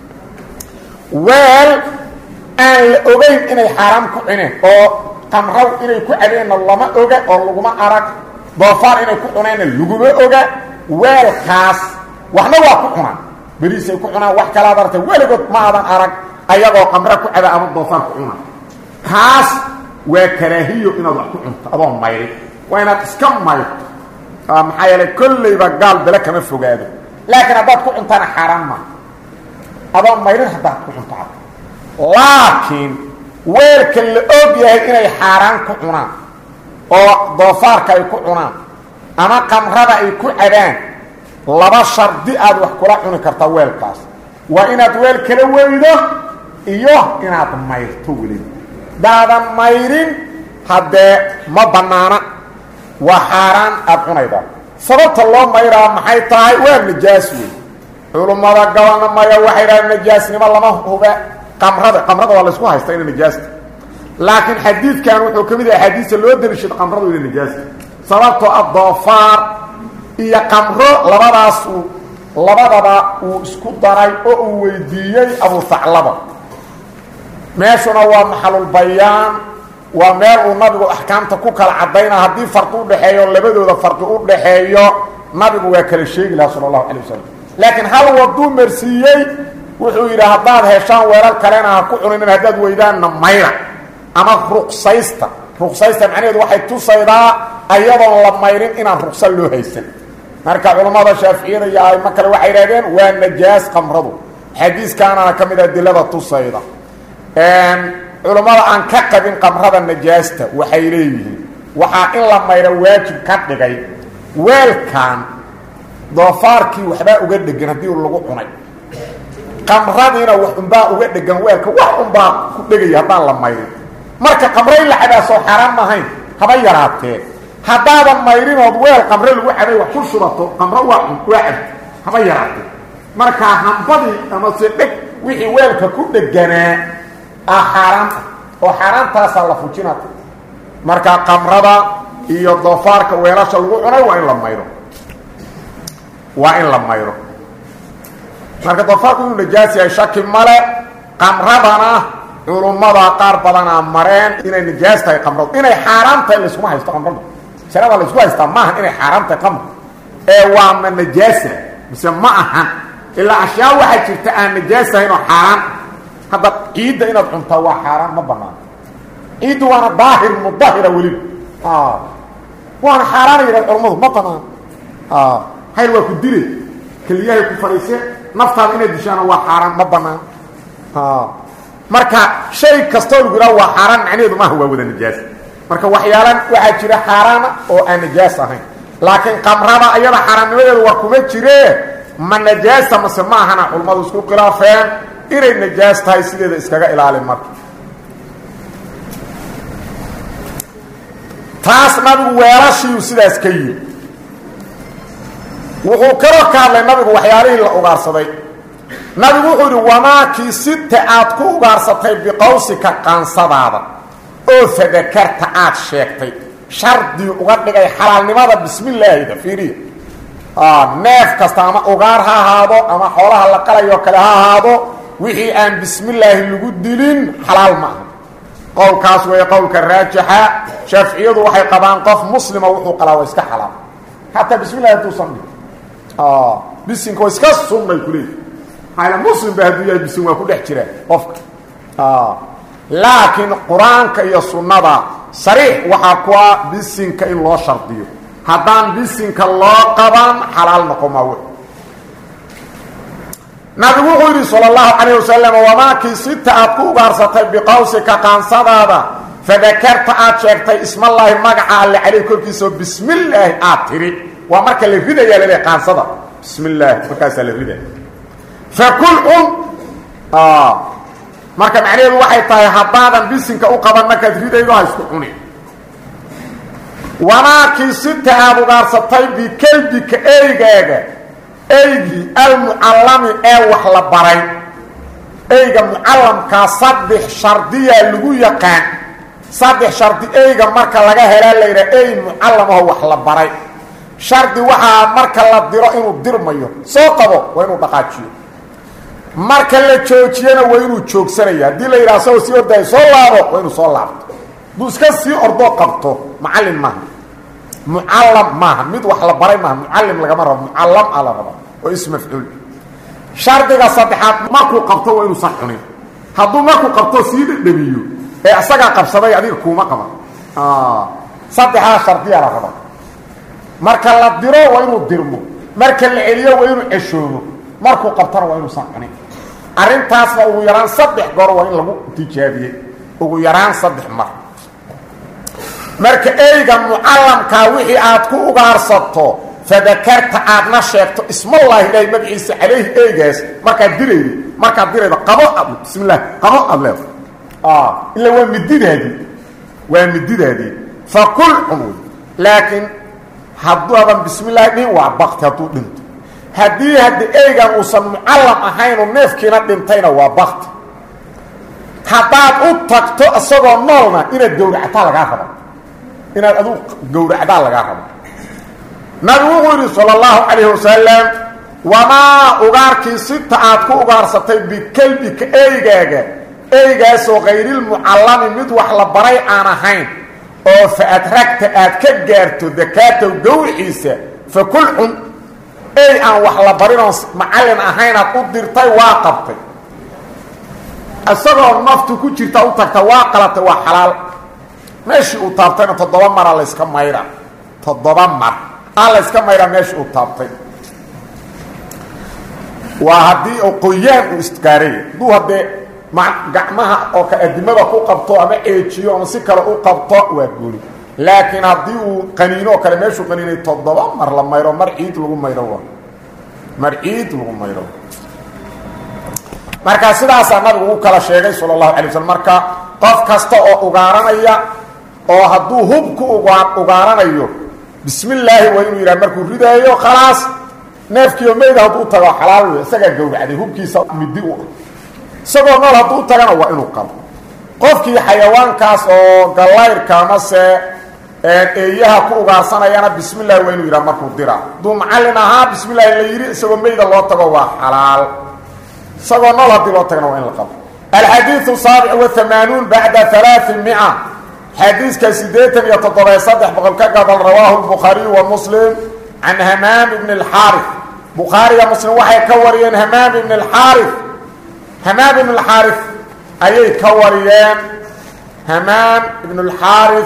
weel ay ogeyn inay xaraam ku cuneen oo qamraw inay ku cadeena lama oga oo laguma arag doofaar inay ku cuneen laguma oga weelkaas waxna waa ku cunaan bariis ay ku cunaan wax kala dartay weligood ma aadan arag ayagoo qamra ku cada ama doofaan ku cunaan kaas waa karaahiyo inaad wax ku cunto adoo mayri waa inaad iska mayto maxaa yeelay kullayba gaal bala kama fogaado laakiin haddaad ku cuntana xaaraan ma adoo mayrin haddaad ku cunto laakiin weelka la og yahay inay xaaraan ku cunaan oo doofaarka ay ku cunaan ama qamrada ay ku cadaan laba shardi aad wax kula cuni karta weelkaas waa inaad weel kala weydo iyo inaad mayrto weli daadan mayrin hadde ma banaana waa xaaraan aad cunayda sababta loo mayraa maxay tahay waa najaas wey culumada gabalna maya waxay yidhahdeen najaasnimo lama huba qamrada qamrada waa laysku haystaa inay najaasta laakiin xadiidkan wuxuu ka mid yahay axaadiista loo daliishado qamradu inay najaasta sababtoo ah doofaar iyo qamro labadaas uu labadaba uu isku daray oo uu weydiiyey abu thaclaba meeshuna waa maxalulbayaan waa meel uu nabigu axkaamta ku kala cadayna haddii farqi u dhexeeyo labadooda farqi u dhexeeyo nabigu waa kala sheegi lahaa sala allahu calay wasalam laakiin hal waduu marsiiyey wuxuu yidhi haddaad heshaan weelal kalena ha ku cuninin haddaad weydaanna mayra ama ruqsaysta ruqsaysta macnaheedu waxay tusaydaa ayadoon la mayrin inaan ruqsa loo haysan marka culammada shaaficiyada iyo aimo kale waxay yidhahdeen waa najaas qamradu xadiiskaanana ka mid ah dilada tusayda culammada aan ka qabin qamrada najaasta waxay leeyihiin waxaa in la mayro waajib ka dhigay weelkan doofaarkii waxbaa uga dhegan haddii lagu cunay qamradiina wax unbaa uga dhegan weelka wax unbaa ku dhegaya haddaan la mayrin marka qamro in la cabaa soo xaaraan maahayn haba yaraatee haddaadan mayrinood weel qamre lagu cabay wax ku shubato qamro waa waa cabdi haba yaraatee markaa hambadii ama se dheg wixii weelka ku dheganaa ah xaaraan ah oo xaaraantaasaa la fujinata markaa qamrada iyo doofaarka weelasha lagu cunay waa in la mayro waa in la mayro marka doofaarku inuu najaas yahay shaki male qamradana culummada qaar badanaa mareen inay najaas tahay qamradu inay xaaraan tahay layskuma haysto qamradu sharada laysku haystaa maaha inay xaaraan tahay qamr ee waa ma najaasa mise ma ahan ilaa ashyaa waxaa jirta aan najaas ahayn oo xaaraan hadda ciidda inaad cuntaa waa xaaraan ma banaan ciiddu waana daahir mudahira weliba waana xaaraan yidhahd culummadu ma banaan hayr waa ku dile keliyahay ku fadhiise naftaada inaad dishaana waa xaaraan ma banaan marka shay kastoo lagu yidhaha waa xaaraan macnaheedu maaha waa wada najaas marka waxyaalan waxaa jira xaaraana oo aan najaas ahayn laakiin qamrada iyada xaaraannimadeedu war kuma jiree ma najaasa mase ma ahana culummadu isku khilaafeen inay najaas tahay sideeda iskaga ilaalin marka taas nabigu weelashiiu sidaas ka yiri wuxuu kaloo ka hadlay nabigu waxyaalihii la ugaarsaday nabigu wuxuu yidhi wamaakii sita aad ku ugaarsatay biqawsika qaansadaada oo fadakarta aad sheegtay shardii uga dhigay xalaalnimada bismillaahida fiiriya neef kasta ama ugaar ha ahaado ama xoolaha la qalayoo kale ha ahaado wixii aan bismillaahi lagu dilin xalaal ma aha qowlkaas weeye qowlka raajixa shaaficiyadu waxay qabaan qof muslima wuxuu qalaa waa iska xalaal xataa bismillahi hadduusan dhig bisinka waa iska sunnay ku leeyihi hayla muslim ba hadduu yahay bisin waa ku dhex jira qofka laakiin qur-aanka iyo sunnada sariix waxaa kuwa bisinka in loo shardiyo haddaan bisinka loo qaban xalaal noqoma w nabigu wuxuu yidhi sala allahu calayh wasalam wamaakii sita aad ku ugaarsatay biqawsika qaansadaada fadakarta aad sheegtay ismallaahi magaca alle caleyh korkiisao bismillaahi aad tiri waa marka la ridayaa laleehay qaansada bismi illaahi markaasaa la ridaya fakul un marka macnaheedu waxay tahay haddaadan bisinka u qaban markaad ridaydo ha isku cuni wamaakii sita aada ugaarsatay bikelbika eygaaga eygii almucallami ee wax la baray eyga mucallamkaa saddex shardiyaa lagu yaqaan saddex shardi eyga marka laga helaa layidhaha ey mucallamaho wax la baray shardi waxaa marka la diro inuu dirmayo soo qabo waa inuu dhaqaajiyo marka la joojiyana waa inuu joogsanaya haddii la yidhaha sao sii ordaayo soo laabo waa inuu soo laabto hadduu iska sii ordoo qabto mucallin maaha mucallam maaha mid wax la baray maaha mucallim lagama rabo mucallam a la raba oo is mafcuul shardiga saddexaad markuu qabto waa inuusan cunin hadduu markuu qabto sii dhadhamiyo ee isagaa qabsaday adiga kuuma qaban saddexdaa shardiyaa la raba marka la diro waa inuu dirmo marka la celiyo waa inuu ceshoomo markuu qabtona waa inuusan cunin arrintaasna ugu yaraan saddex goor waa in lagu tijaabiyey ugu yaraan saddex mar marka eyga mucallamkaa wixii aad ku ugaarsato fadakarta aadna sheegto ismallaahi ilaahi magaciisa calayhi eygaas markaad diraydo markaad diraydo qabo ad bismillaah qabo aad leedo ila waa mididaadii waa mididaadii fakul cun wey laakiin hadduu adan bismillaahi dhihin waa bakti hadduu dhinto haddii haddi eygan uusan mucallam ahayn oo neefkiina dhintayna waa bakti haddaad u tagto isagoo noolna inaad gowractaa lagaa rabo inaad aduu gowracdaa lagaa rabo nabigu wuxuu yidhi sala allahu calayhi wasalam wamaa ugaarkii sita aad ku ugaarsatay bikelbika eygaaga eygaasoo kayrilmucallami mid wax la baray aan ahayn oo fa adragta aad ka gaarto dakaatow gowriciisa fa kul cun ey aan wax la barin oon macallin ahaynaad u dirtay waa qabtay isagoo naftu ku jirta u tagta waa qalatay waa xalaal meeshii uu taabtayna toddoba mara layska mayra toddoba mar aa layska mayra meeshii uu taabtay waa haddii oo qoyaan uu isgaaray hadduu haddee gacmaha oo ka adimada ku qabto ama eejiyo ama si kale u qabto waa gooni laakiin haddii uu qaniino oo kale meeshuu qaniinay toddoba mar la mayro mar ciid lagu mayro waa mar ciid lagu mayro marka sidaasaa nabigu u kala sheegay sala allahu calay waslm marka qof kasta oo ugaaranaya oo hadduu hub ku ugaaranayo bismi illaahi waa inuu yidhaha markuu ridaayo khalaas neefkiioo meyda hadduu tago xalaal wey isagaa gowracday hubkiisa midi u ah isagoo nool hadduu tagana waa inuu qabo qofkii xayawaankaas oo gallayrka amase eeyaha ku ugaarsanayana bismi illahi waa inuu yidhaha markuu diraa hadduu macallin ahaa bismi illahi la yidhi isagoo meyda loo tago waa xalaal isagoo nool haddii loo tagana waa in la qabo alxadiiu saabic waamaanuun bacda alaaثimia xadiiska sideetan iyo toddobae saddex boqol ka gabal rawaahu lbukhaariyu wa muslim can hamaam ibn اlxaari bukhaariga muslim waxay ka wariyeen hamaam ibn اlxaari hamaam ibn اlxaari ayay ka wariyeen hamaam ibn اlxaari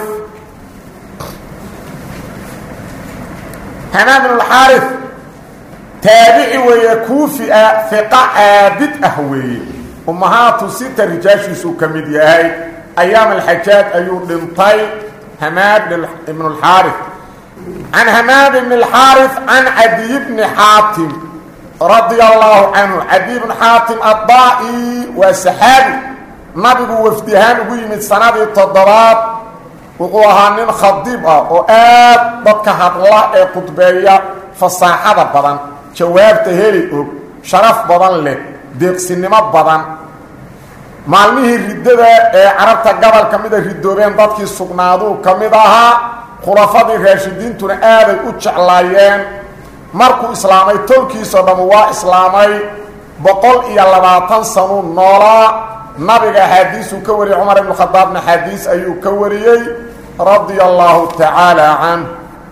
hamaam ibn اlxaari taabici weeye kuufi ah fiqa caabid ah weeye ummahaatu sita rijaashiisuu ka mid yahay ayaam alxajaaj ayuu dhintay hamaam ibn اlxaari can hamaam ibn اlxaari can cadiy bni xaatim radia allahu canhu cadiy bni xaatim addaa-i waa saxaabi nabigu wafdihaan ugu yimid sanadii toddobaad wuxuu ahaa nin khadiib ah oo aad dadka hadla ee khudbeeya fasaaxada badan jawaabta heli og sharaf badan leh deeqsinimo badan maalmihii riddada ee carabta gobol ka mida ridoobeen dadkii sugnaaduu ka mid ahaa khulafadii raashidiintuna aaday u jeclaayeen markuu islaamay tolkiisoo dhammu waa islaamay boqol iyo labaatan sanuu noolaa nabiga axaadiisuu ka wariyey cumar ibnu khadaabna xadiis ayuu ka wariyey radia allahu tacaala canh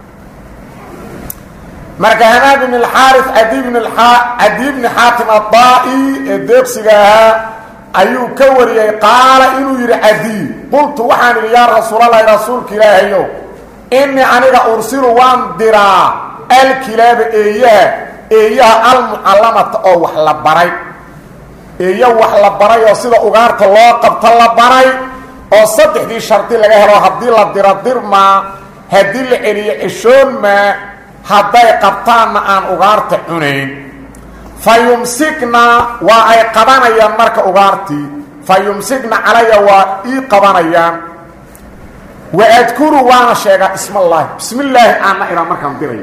marka hamaam ibn اlxaari cadiy bni xaatim addaa-i ee deeqsiga ahaa ayuu ka wariyey qaala inuu yidhi cadiy qultu waxaan idhi yaa rasuulalahi rasuulka ilaahayow inii aniga ursilu waan diraa alkilaaba eeyaha eeyaha almucallamata oo wax la baray eeya wax la baray oo sida ugaarta loo qabto la baray oo saddexdii shardi laga helo haddii la diro dirmaa haddii la celiyo cishoonmaa hadday qabtaanna aan ugaarta cunayn fa yumsikna waa ay qabanayaan marka ugaartii fa yumsikna calaya waa ii qabanayaan wa adkuru waana sheegaa ismallaahi bismi illaahi aanna idhaa markaan dirayo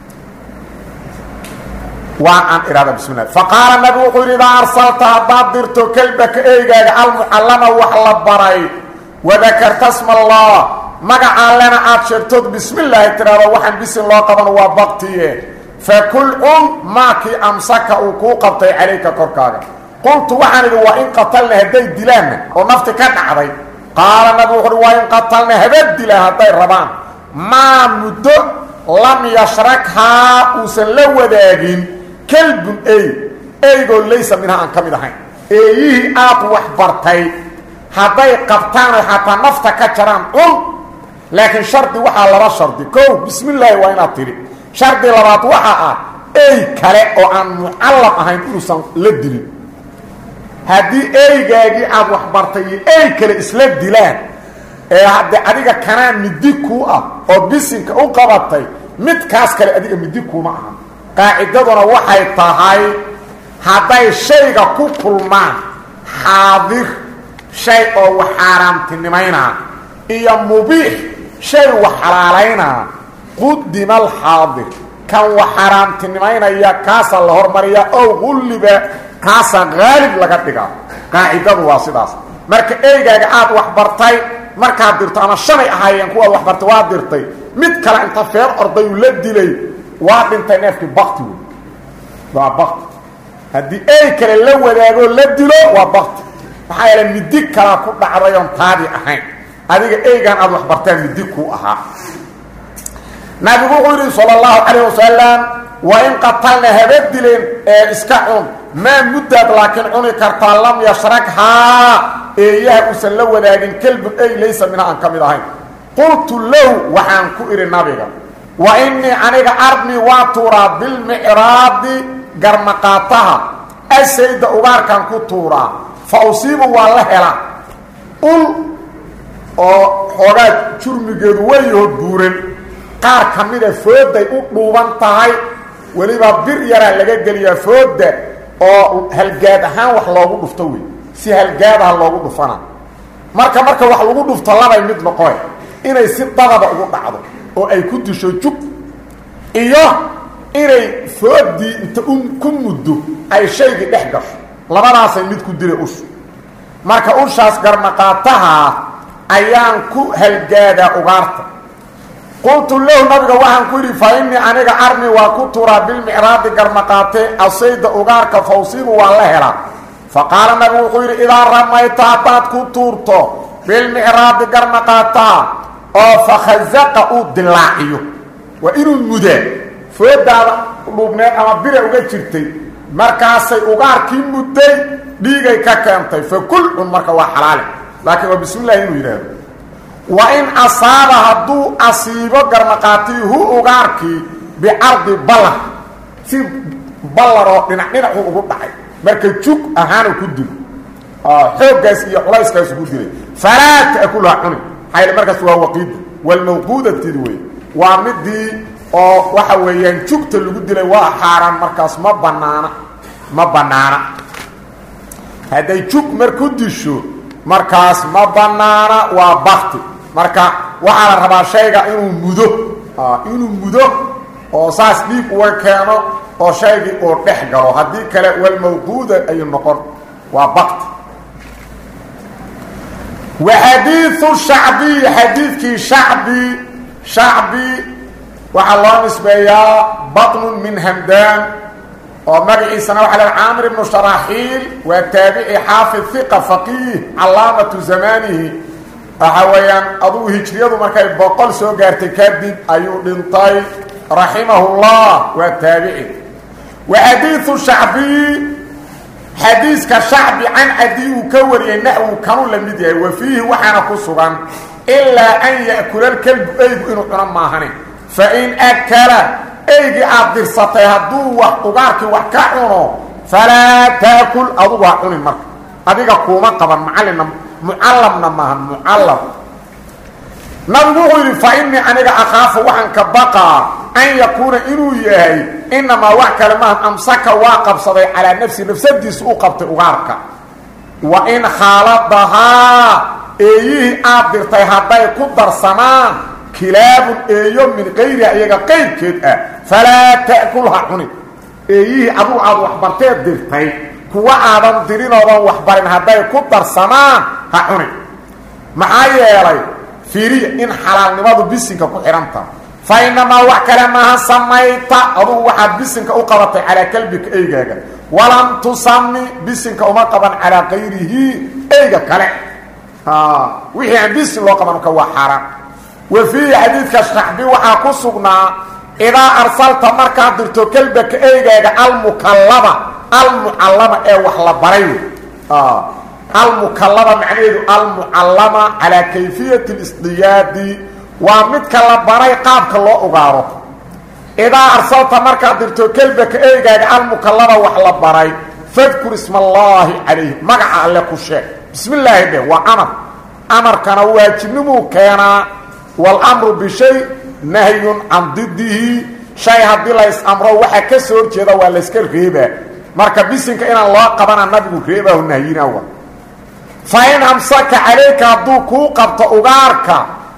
waa aan idhahda bismi llahi faqaala nabigu wuxuu yidhi idaa arsalta haddaad dirto kelbaka eygaaga almucallama wax la baray wadakarta sma allah magacaan lena aada sheegtood bismi illaahi tiraado waxaan bisin loo qabano waa baktiye fakul cun maakii amsaka uu kuu qabtay calayka korkaaga qultu waxaan idhi waa in qatalna hadday dilaanna oo nafti ka dhacday qaala nabigu wuxuuhi waa in qatalna habad dilaan hadday rabaan maa muddo lam yashrakhaa uusan la wadaagin kelbun ey eygoo laysa minha aan ka mid ahayn eeyihii aad wax bartay hadday qabtaan oy xataa nafta ka jaraan cun laakiin shardi waxaa laba shardi kow bismi illaahi waa inaad tidhi shardi labaad waxaa ah ey kale oo aan mucallam ahayn inuusan la dilin haddii eygaagii aad wax bartay iyo ey kale isla dilaan ee haddee adiga kanaa midi kuu ah oo bisinka u qabatay midkaas kale adiga midi kuuma aha qaacidaduna waxay tahay hadday shayga ku kulmaan xaadir shay oo wax xaaraamtinimaynaa iyo mubiix shay wax xalaalaynaa قدم الحاضر كان وحرام تنمين يا كاسا الله مريا أو غلب كاسا غالب لقدقا قاعدة واسداس مركا ايغا قاعد وحبرتاي مركا درت انا شني اهايان كوا وحبرت وا درتay mid kala inta feer orday la dilay waa dhintay neefki baqti waa baqti hadii ay kale la wadaago la dilo waa baqti waxa ay mid kala ku dhacday on taadi ahayn adiga eegan aad wax bartaan mid ku ahaa nabigu qori sallallahu alayhi wasallam wa in qatalna habdilen iska'un ma mudad laakin uni karta lam yashrakha اياه وسلا وداغن كلب اي ليس منها ان كميد اهين قلت له وحان كئر النبي واني انيغا ارمي واتورا بالمعراض غرمقاتها السيد اوبار كان كتورا فاصيب والله هلا قل او خوغا جرميgeedu way oo duuren qaar kamida fooday u dhuuban tahay waliba bir yara laga galiya fooda oo halgaad ahaan wax loogu dhufto way si halgaadaha loogu dhufana marka marka wax lagu dhufto laba mid noqoy inay si dabada ugu dhacdo oo ay ku disho jug iyo inay foodi inta um ku muddo ay shaygi dhex gasho labadaas ay mid ku dire us marka ushaas garmaqaataha ayaan ku halgaada ugaarta qultu lahu nabiga waxaan ku yiri faayni aniga armi waa ku tura bil mi'raad garmaqaate asayda ugaarka fawsibu waa la helaa فقال النبي وقير إذا رميت عطات كتورته بالمعراض قرمقاتا أو فخزق الدلاعي وإنه المدى فودا لبنان أما بيرا وغيرتي مركاسي أغار كي مدى ليغي كاكامتي فكل مركا وحلال لكن وبسم الله إنه يراد وإن أصابها دو أصيبه قرمقاتي هو أغار كي بعرض بلح في بلرو لنحن أغار دعي marka jug ahaan ku dil ah xoogaas iyo culayskaas ku dilay faraat akula cuni hayl markaas waa waqid wal mawqudati way waa midii oo waxa weeyaan jugta lagu dilay waa xaraan markaas ma banaana ma banaana haday jug markuu disho markaas ma banaana waa baqti marka waxa la rabaa shayga inuu mudo ah inuu mudo oo saas dhiib u keeno oo shaygi oo dhex galo hadii kale wal mawquuda ay noqon waa baqt wa hadithu sha'bi hadithki sha'bi sha'bi wa Allah nisbaya batn min hamdan wa mar'isana wa ala amr ibn sharahil wa tabi'i hafiz thiqa faqih alamatu zamanihi ahawayan adu hijriyadu markay boqol soo gaartay kadib ayuu dhintay rahimahullah wa tabi'i وحديث الشعبي حديث كشعبي عن أديه كوري نحو كانوا لمديه وفيه وحانا كسوغا إلا أن يأكل الكلب أيضا إنه قرماهني فإن أكل أيضا عبدر سطيها دوه أغارك وحكاونه فلا تأكل أضوه عقوني المرك هذه قوما طبعا معلم معلم نماها معلم نبوه فإني أنا أخاف وحن كبقى أن يكون إنو يهي إنما وحكا لما أمسك واقب صدي على نفسي نفسدي سوقبت أغارك وإن خالطها إيه أبدرتي هداي قدر سمان كلاب إيه من غير أيها قيد كده فلا تأكلها عني إيه أبو عضو وحبرتي درتي كوا آدم درين أبو وحبرين هداي قدر سمان عني معايا يا لي فيري إن حلال نماذا بسنك كحرمتا فإنما وحكا لما سميت أضو وحد بسنك أقبط على كلبك إيجاك ولم تسمي بسنك أمقبا على غيره إيجاك آه وحي عن بسن لقبا كوا حرام وفي حديث كالشحبي وحاكو سقنا إذا أرسلت مركا درتو كلبك إيجاك المكلمة المعلمة إيه وحلا بريو آه المكلمة معنيه المعلمة على كيفية الاصطياد ومدك لبري قابك الله أغاره إذا أرسلت مركا درتو كلبك إيجاك المكلمة وحلا بري فاذكر اسم الله عليه مقع لك الشيء بسم الله به وأمر أمر كان واجنمو كان والأمر بشيء نهي عن ضده شيء هدي الله يسأمره وحكسر كذا ولا يسكر غيبه مركا بسنك إن الله قبنا النبي غيبه والنهيين أول فإن أمسك عليك أبدوكو قبط أغارك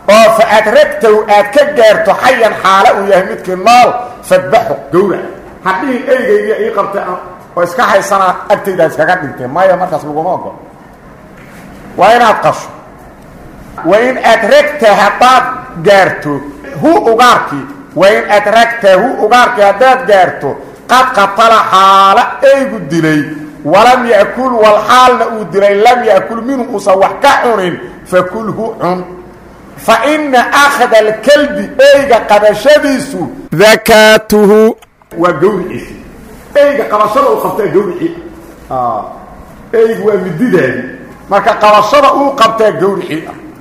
oo fa adragtahu aad ka gaarto xayan xaala uu yahay midkii nool fadbaxu gowrac haddii eygayga ii qabtay oo iska haysanaa agtayda iskaga dhintay maya markaas laguma ogol waa inaad qasho wa in adragta haddaad gaarto hu ugaarkii wa in adragta hu ugaarkii haddaad gaarto qad qatala xaala eygu dilay walam yakul walxaalna uu dilay lam yakul minhu uusan wax ka cunin fakulhu cun fa ina akhda alkalbi eyga qabashadiisu dakaatuhu waa gowriciisi eyga qabashada uu qabtaa gowrici eygu waa mididaadi marka qabashada uu qabtaa gowrici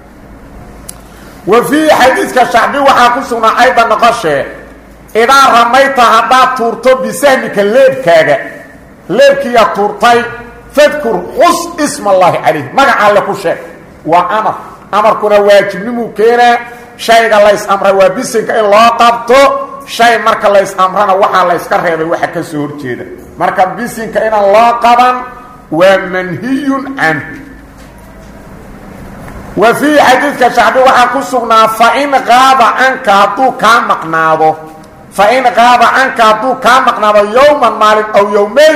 wa fii xadiiska shacbi waxaa ku sugnaa aydan noqoshee idaa ramayta haddaad tuurto bisahmika leebkaaga leebkiiyaa tuurtay fadkur xus isma allaahi calayh magaca alle ku sheeg waa amar amarkuna waajibnimuu keenaa shayga lays amray waa bisinka in loo qabto shay marka lays amrana waxaa layska reebay waxa ka soo horjeeda marka bisinka inaan loo qaban waa manhiyun canhu wa fii xadiidka shacbi waxaa ku sugnaa fain qaaba canka hadduu kaa maqnaado fain qaaba canka hadduu kaa maqnaado yowman maalin aw yowmeyn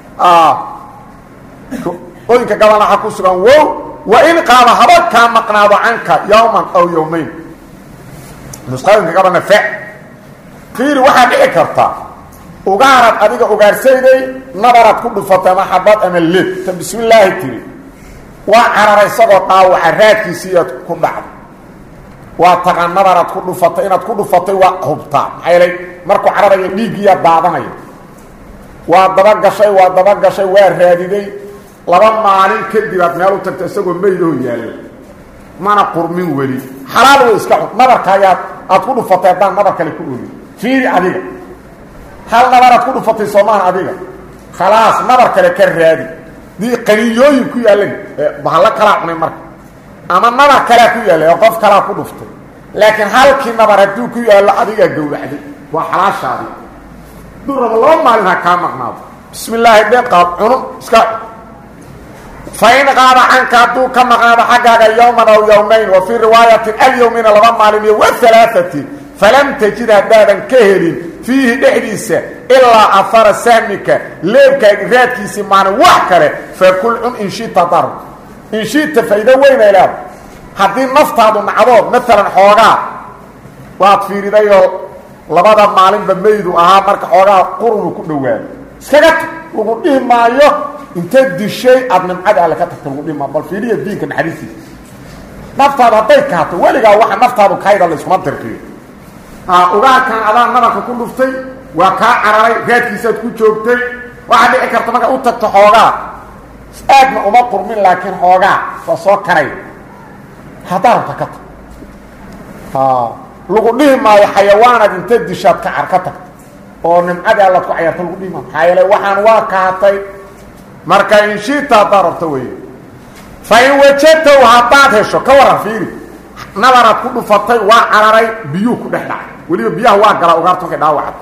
oyinka gabalna waxaa ku sugan wow wain qaaba haba kaa maqnaado canka yowman aw yowmeyn nusqooyinka gabalna fe fiiri waxaa dhici karta ugaarad adiga ugaarsayday nabaraad ku dhufatay ama xabad ama leeb ta bismi illaahi tiri waa cararay isagoo dhaawaca raadkiisiiyaad ku dhacday waa taqaan nabaraad ku dhufatay inaad ku dhufatay waa hubtaa maxaa yeelay markuu cararayo dhiiggiiyaa daadanaya waa dabagashay waa dabagashay waa raadiday laba maalin kadib aad meel u tagto isagoo meydoo yaalla mana qurmin weli xalaal way iska cun nabarkaayaad aad ku dhufatay haddaan nabar kale ku ogi fiiri adiga hal nabaraad ku dhufatay soomaan adiga khalaas nabar kale ka raadi dii qaniyooyin ku yaallan bahalla kalaa cunay marka ama nabar kalaa ku yaallay oo qof kalaa ku dhuftay laakiin halkii nabar hadduu ku yaallo adigaa gowracday waa xalaashaadii hadduu rabo laba maalin ha kaa maqnaado bismi illaahi dee qaab cunun iska fain qaaba canka hadduu ka maqnaado xaggaaga yowman aw yowmayn wa fii riwaayatin alyowmina laba maalin iyo wahalaaati falam tajid haddaadan ka helin fiihi dhexdiisa ilaa afara sahmika leebkaaga raadkiisii maana wax kale fakul cun inshita dar inshita faa'iido weyna ilaah haddii naftaadu nacdood maalan xoogaa waad fiiridayoo labada maalinba meydu ahaa marka xoogaa qurunu ku dhowaado iskaga tag lagu dhihi maayo inta dishay aada nimcada alle ka tagta lagu dhihi maayo bal fiiriya diinka naxariistiisa naftaadu hadday kaato weligaa waxa naftaadu kayda layskuma dirqiyo ugaarkan adaa nabarka ku dhuftay waa kaa cararay raadkiisaad ku joogtay waxaa dhici karta markaad u tagto xoogaa aadna uma qurmin laakiin xoogaa waa soo karay haddaa rabta ka tag lagu dhihi maayo xayawaanaad inta dishaad ka car ka tagta oo nimcadii allaad ku cayarta lagu dhihi maayo maxaa yeele waxaan waa kaatay marka inshiita haddaa rabta weeye fa in wajadtaw haddaad hesho ka waran fiiri nabaraad ku dhufatay waa cararay biyuu ku dhex dhacay weliba biyaha waa galaa ugaarta markay dhaawacata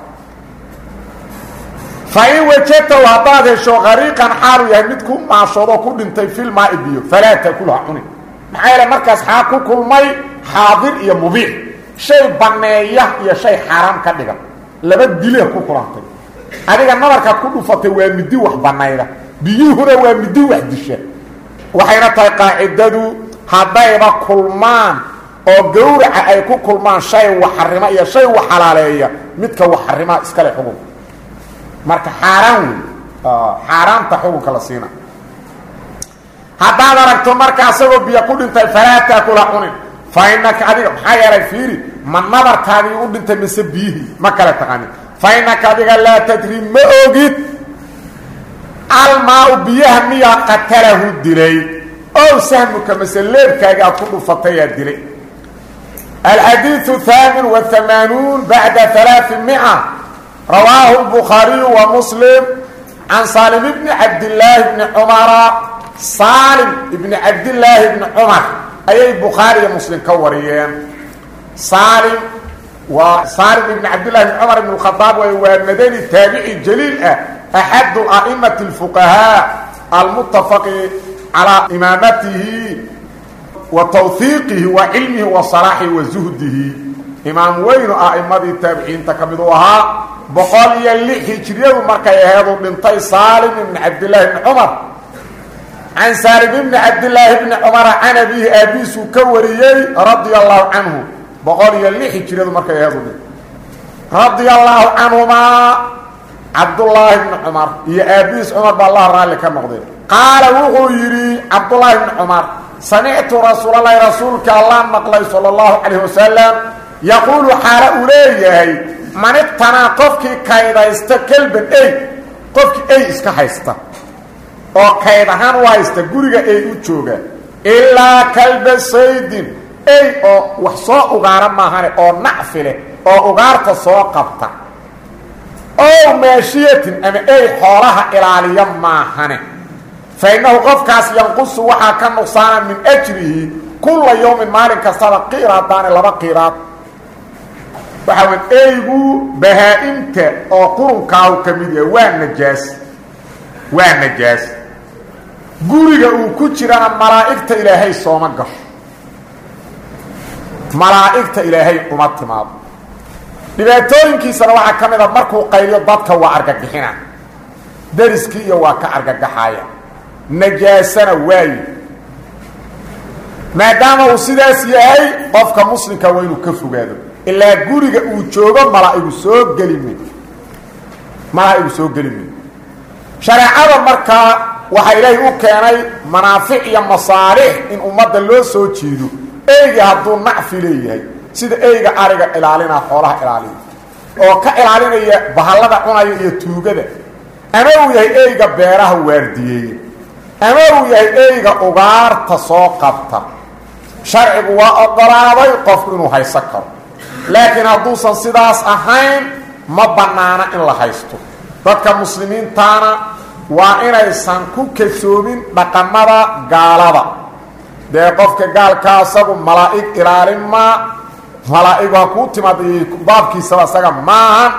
fa in wajadtaw haddaad hesho qariiqan xaalu yahay mid ku maashoodoo ku dhintay filmaai biyo falaa takulha cuni maxaa yeele markaas xaa ku kulmay xaadir iyo mubiic shay banneeya iyo shay xaaraam ka dhigan laba dilee ku kulantay adiga nabarkaad ku dhufatay waa midi wax bannayda biyuhuna waa midi wax disha waxayna tahay qaacidadu haddayba kulmaan oo gowraca ay ku kulmaan shay wax xarima iyo shay wax xalaaleeya midka wax xarimaa iskale xugun marka xaaraan wey xaaraanta xugunka la siina haddaad aragto marka asagoo biyo ku dhintay falaa taakula cunin fa inaka adiga maxaa yeelay fiiri ma nabarkaagii u dhintay mise biyihii ma kale taqanin fa inaka adiga laa tadri ma ogid almaa-u biyaha miyaa qatalahu dilay ow sahmuka mase leebkaaga aad ku dhufatay yaa dilay alxadiiثu haamin wahamaanuun bacda alaaثimia rawaahu الbukhaariyu wa muslim can saalim bni cabdillaahi bni cumara saalim ibni cabdillaahi bni cumar ayay bukhaari iyo muslim ka wariyeen saalim waa saalim ibni cabdillahi bni cumar ibn اkhadaab way waa madani taabici jaliil ah axadu a'imati اlfuqahaa almutafaqi calaa imaamatihi وتوثيقه وعلمه وصلاحه وزهده إمام وين أئمة التابعين تكملوها بقال يلي حجريه مركا يهيضوا بنتي سالم بن عبد الله بن عمر عن سالم بن عبد الله بن عمر عن أبيه أبيس كوريي رضي الله عنه بقال يلي حجريه مركا يهيضوا رضي الله عنهما عبد الله بن عمر يا أبيس عمر بالله رالي كمقدر قال وهو يري عبد الله بن عمر سمعت رسول الله رسولك الله مقلي صلى الله عليه وسلم يقول حال أوليه من اقتنى قفك كيدا يستكلب اي قفك اي اسك حيستا او كيدهان وايستا غوريغا اي وجوغا الا كلب سيد اي او وحصو اوغارا ماهان او نعفله او اوغارتا سو قبتا او ماشيه اما اي خولها الاليه ماهان فإنه قفكاس ينقص وحا كان نقصانا من أجره كل يوم مالك كسر قيراتان لبا قيرات وحاول ايغو بهائمت او قرنكاو كميديا وان نجاس وان نجاس غوريغا او كجيران ملائكه الهي سوما غش ملائكه الهي قمتماد دباتooyinkiisana waxa kamida markuu qayliyo dadka waa argagixina dariski iyo waa ka argagaxaya najaasana waay maadaama uu sidaas yahay qofka muslimka waa inuu ka fogaado ilaa guriga uu joogo malaa'igu soo gelin malaa'igu soo gelin shariicada marka waxa ilaahay u keenay manaafic iyo masaalix in ummadda loo soo jeedo eeyga hadduu nacfi leeyahay sida eeyga ariga ilaalina xoolaha ilaalina oo ka ilaalinaya bahallada cunaya iyo tuugada ama uu yahay eeyga beeraha waardiyeey ama uu yahay eeyga ugaarta soo qabta sharcigu waa ogolaaday qofku inuu haysan karo laakiin hadduusan sidaas ahayn ma bannaana in la haysto dadka muslimiintaana waa inaysan ku kasoomin dhaqamada gaalada dee qofka gaalka asagu malaa'ig ilaalin maa malaa'ig waa kuu timaadayay baabkiisaba asaga maahan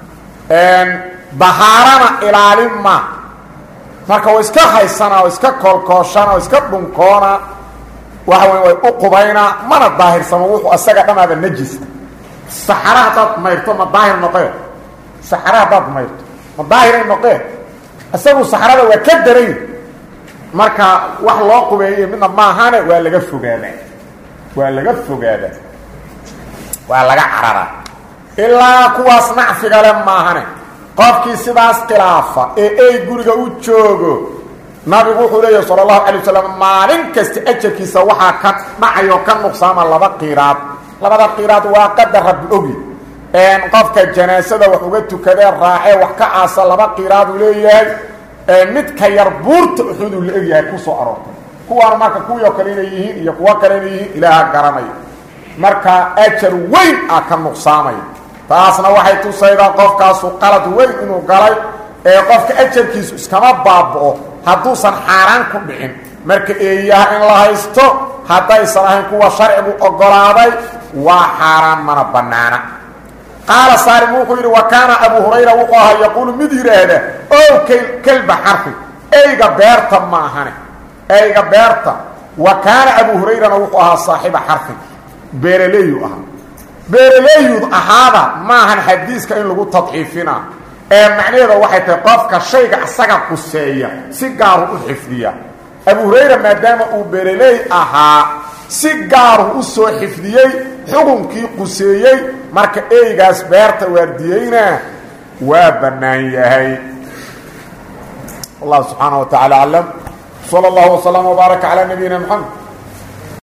bahaarana ilaalin maa marka waa iska haysana oo iska koolkooshana oo iska dhunkoona waxa weyn way u qubayna mana daahirsamo wuxuu asaga dhamaada najis saxaraha dad mayrto ma daahir noqee saxaraha dad mayrto ma daahir noqee asagu saxarada waa ka daray marka wax loo qubeeyay midna ma ahane waa laga fogaaday waa laga fogaaday waa laga carara ilaa kuwaas nacfiga leh ma ahane qofkii sidaas khilaafa ee ay guriga u joogo nabigu wuxuu leeyahay sallallahu alayhi wasallam maalin kasta ajarkiisa waxa ka dhacayo ka nuqsaama laba qiraad labada qiraad waa qadar rabbi ogi een qofka janaasada wax uga tukadee raacay wax ka aasa laba qiraad u leeyahay ee mid ka yar buurta uxud u leeyahay ku soo aroortay kuwa marka kuwa kale yihiin iyo kuwa kale yihiin ilaaha garanay marka ajar weyn ah ka nuqsaamay taasna waxay tusaydaa qofkaas qalad weyn inuu galay ee qofka ajarkiisu iskama baaboo hadduusan xaaraan ku dhicin marka eeyaha in la haysto haddaysan ahayn kuwa sharcigu ogolaaday waa xaaraan mana bannaana qaala saalim wuxuu yidhi wa kaana abu hurayra wuxuu ahaa yaquulu mid yidhaahda ow kelba xarfi eyga beerta ma ahane eyga beerta wa kaana abu hurayrana wuxuu ahaa saaxiba xarfi beeraleeyu ahaa beeraleeyud ahaada maahan xadiiska in lagu tadciifina ee macnaheedu waxay tahay qofka shayga asaga quseeya si gaar u xifdiya abu hurayra maadaama uu beeraleey ahaa si gaar u soo xifdiyay xukunkii quseeyay marka eeygaas beerta waardiyeyna waa bannaan yahay Allah subhanahu wa ta'ala alam sallallahu wa sallam wa baraka ala nabiyyina Muhammad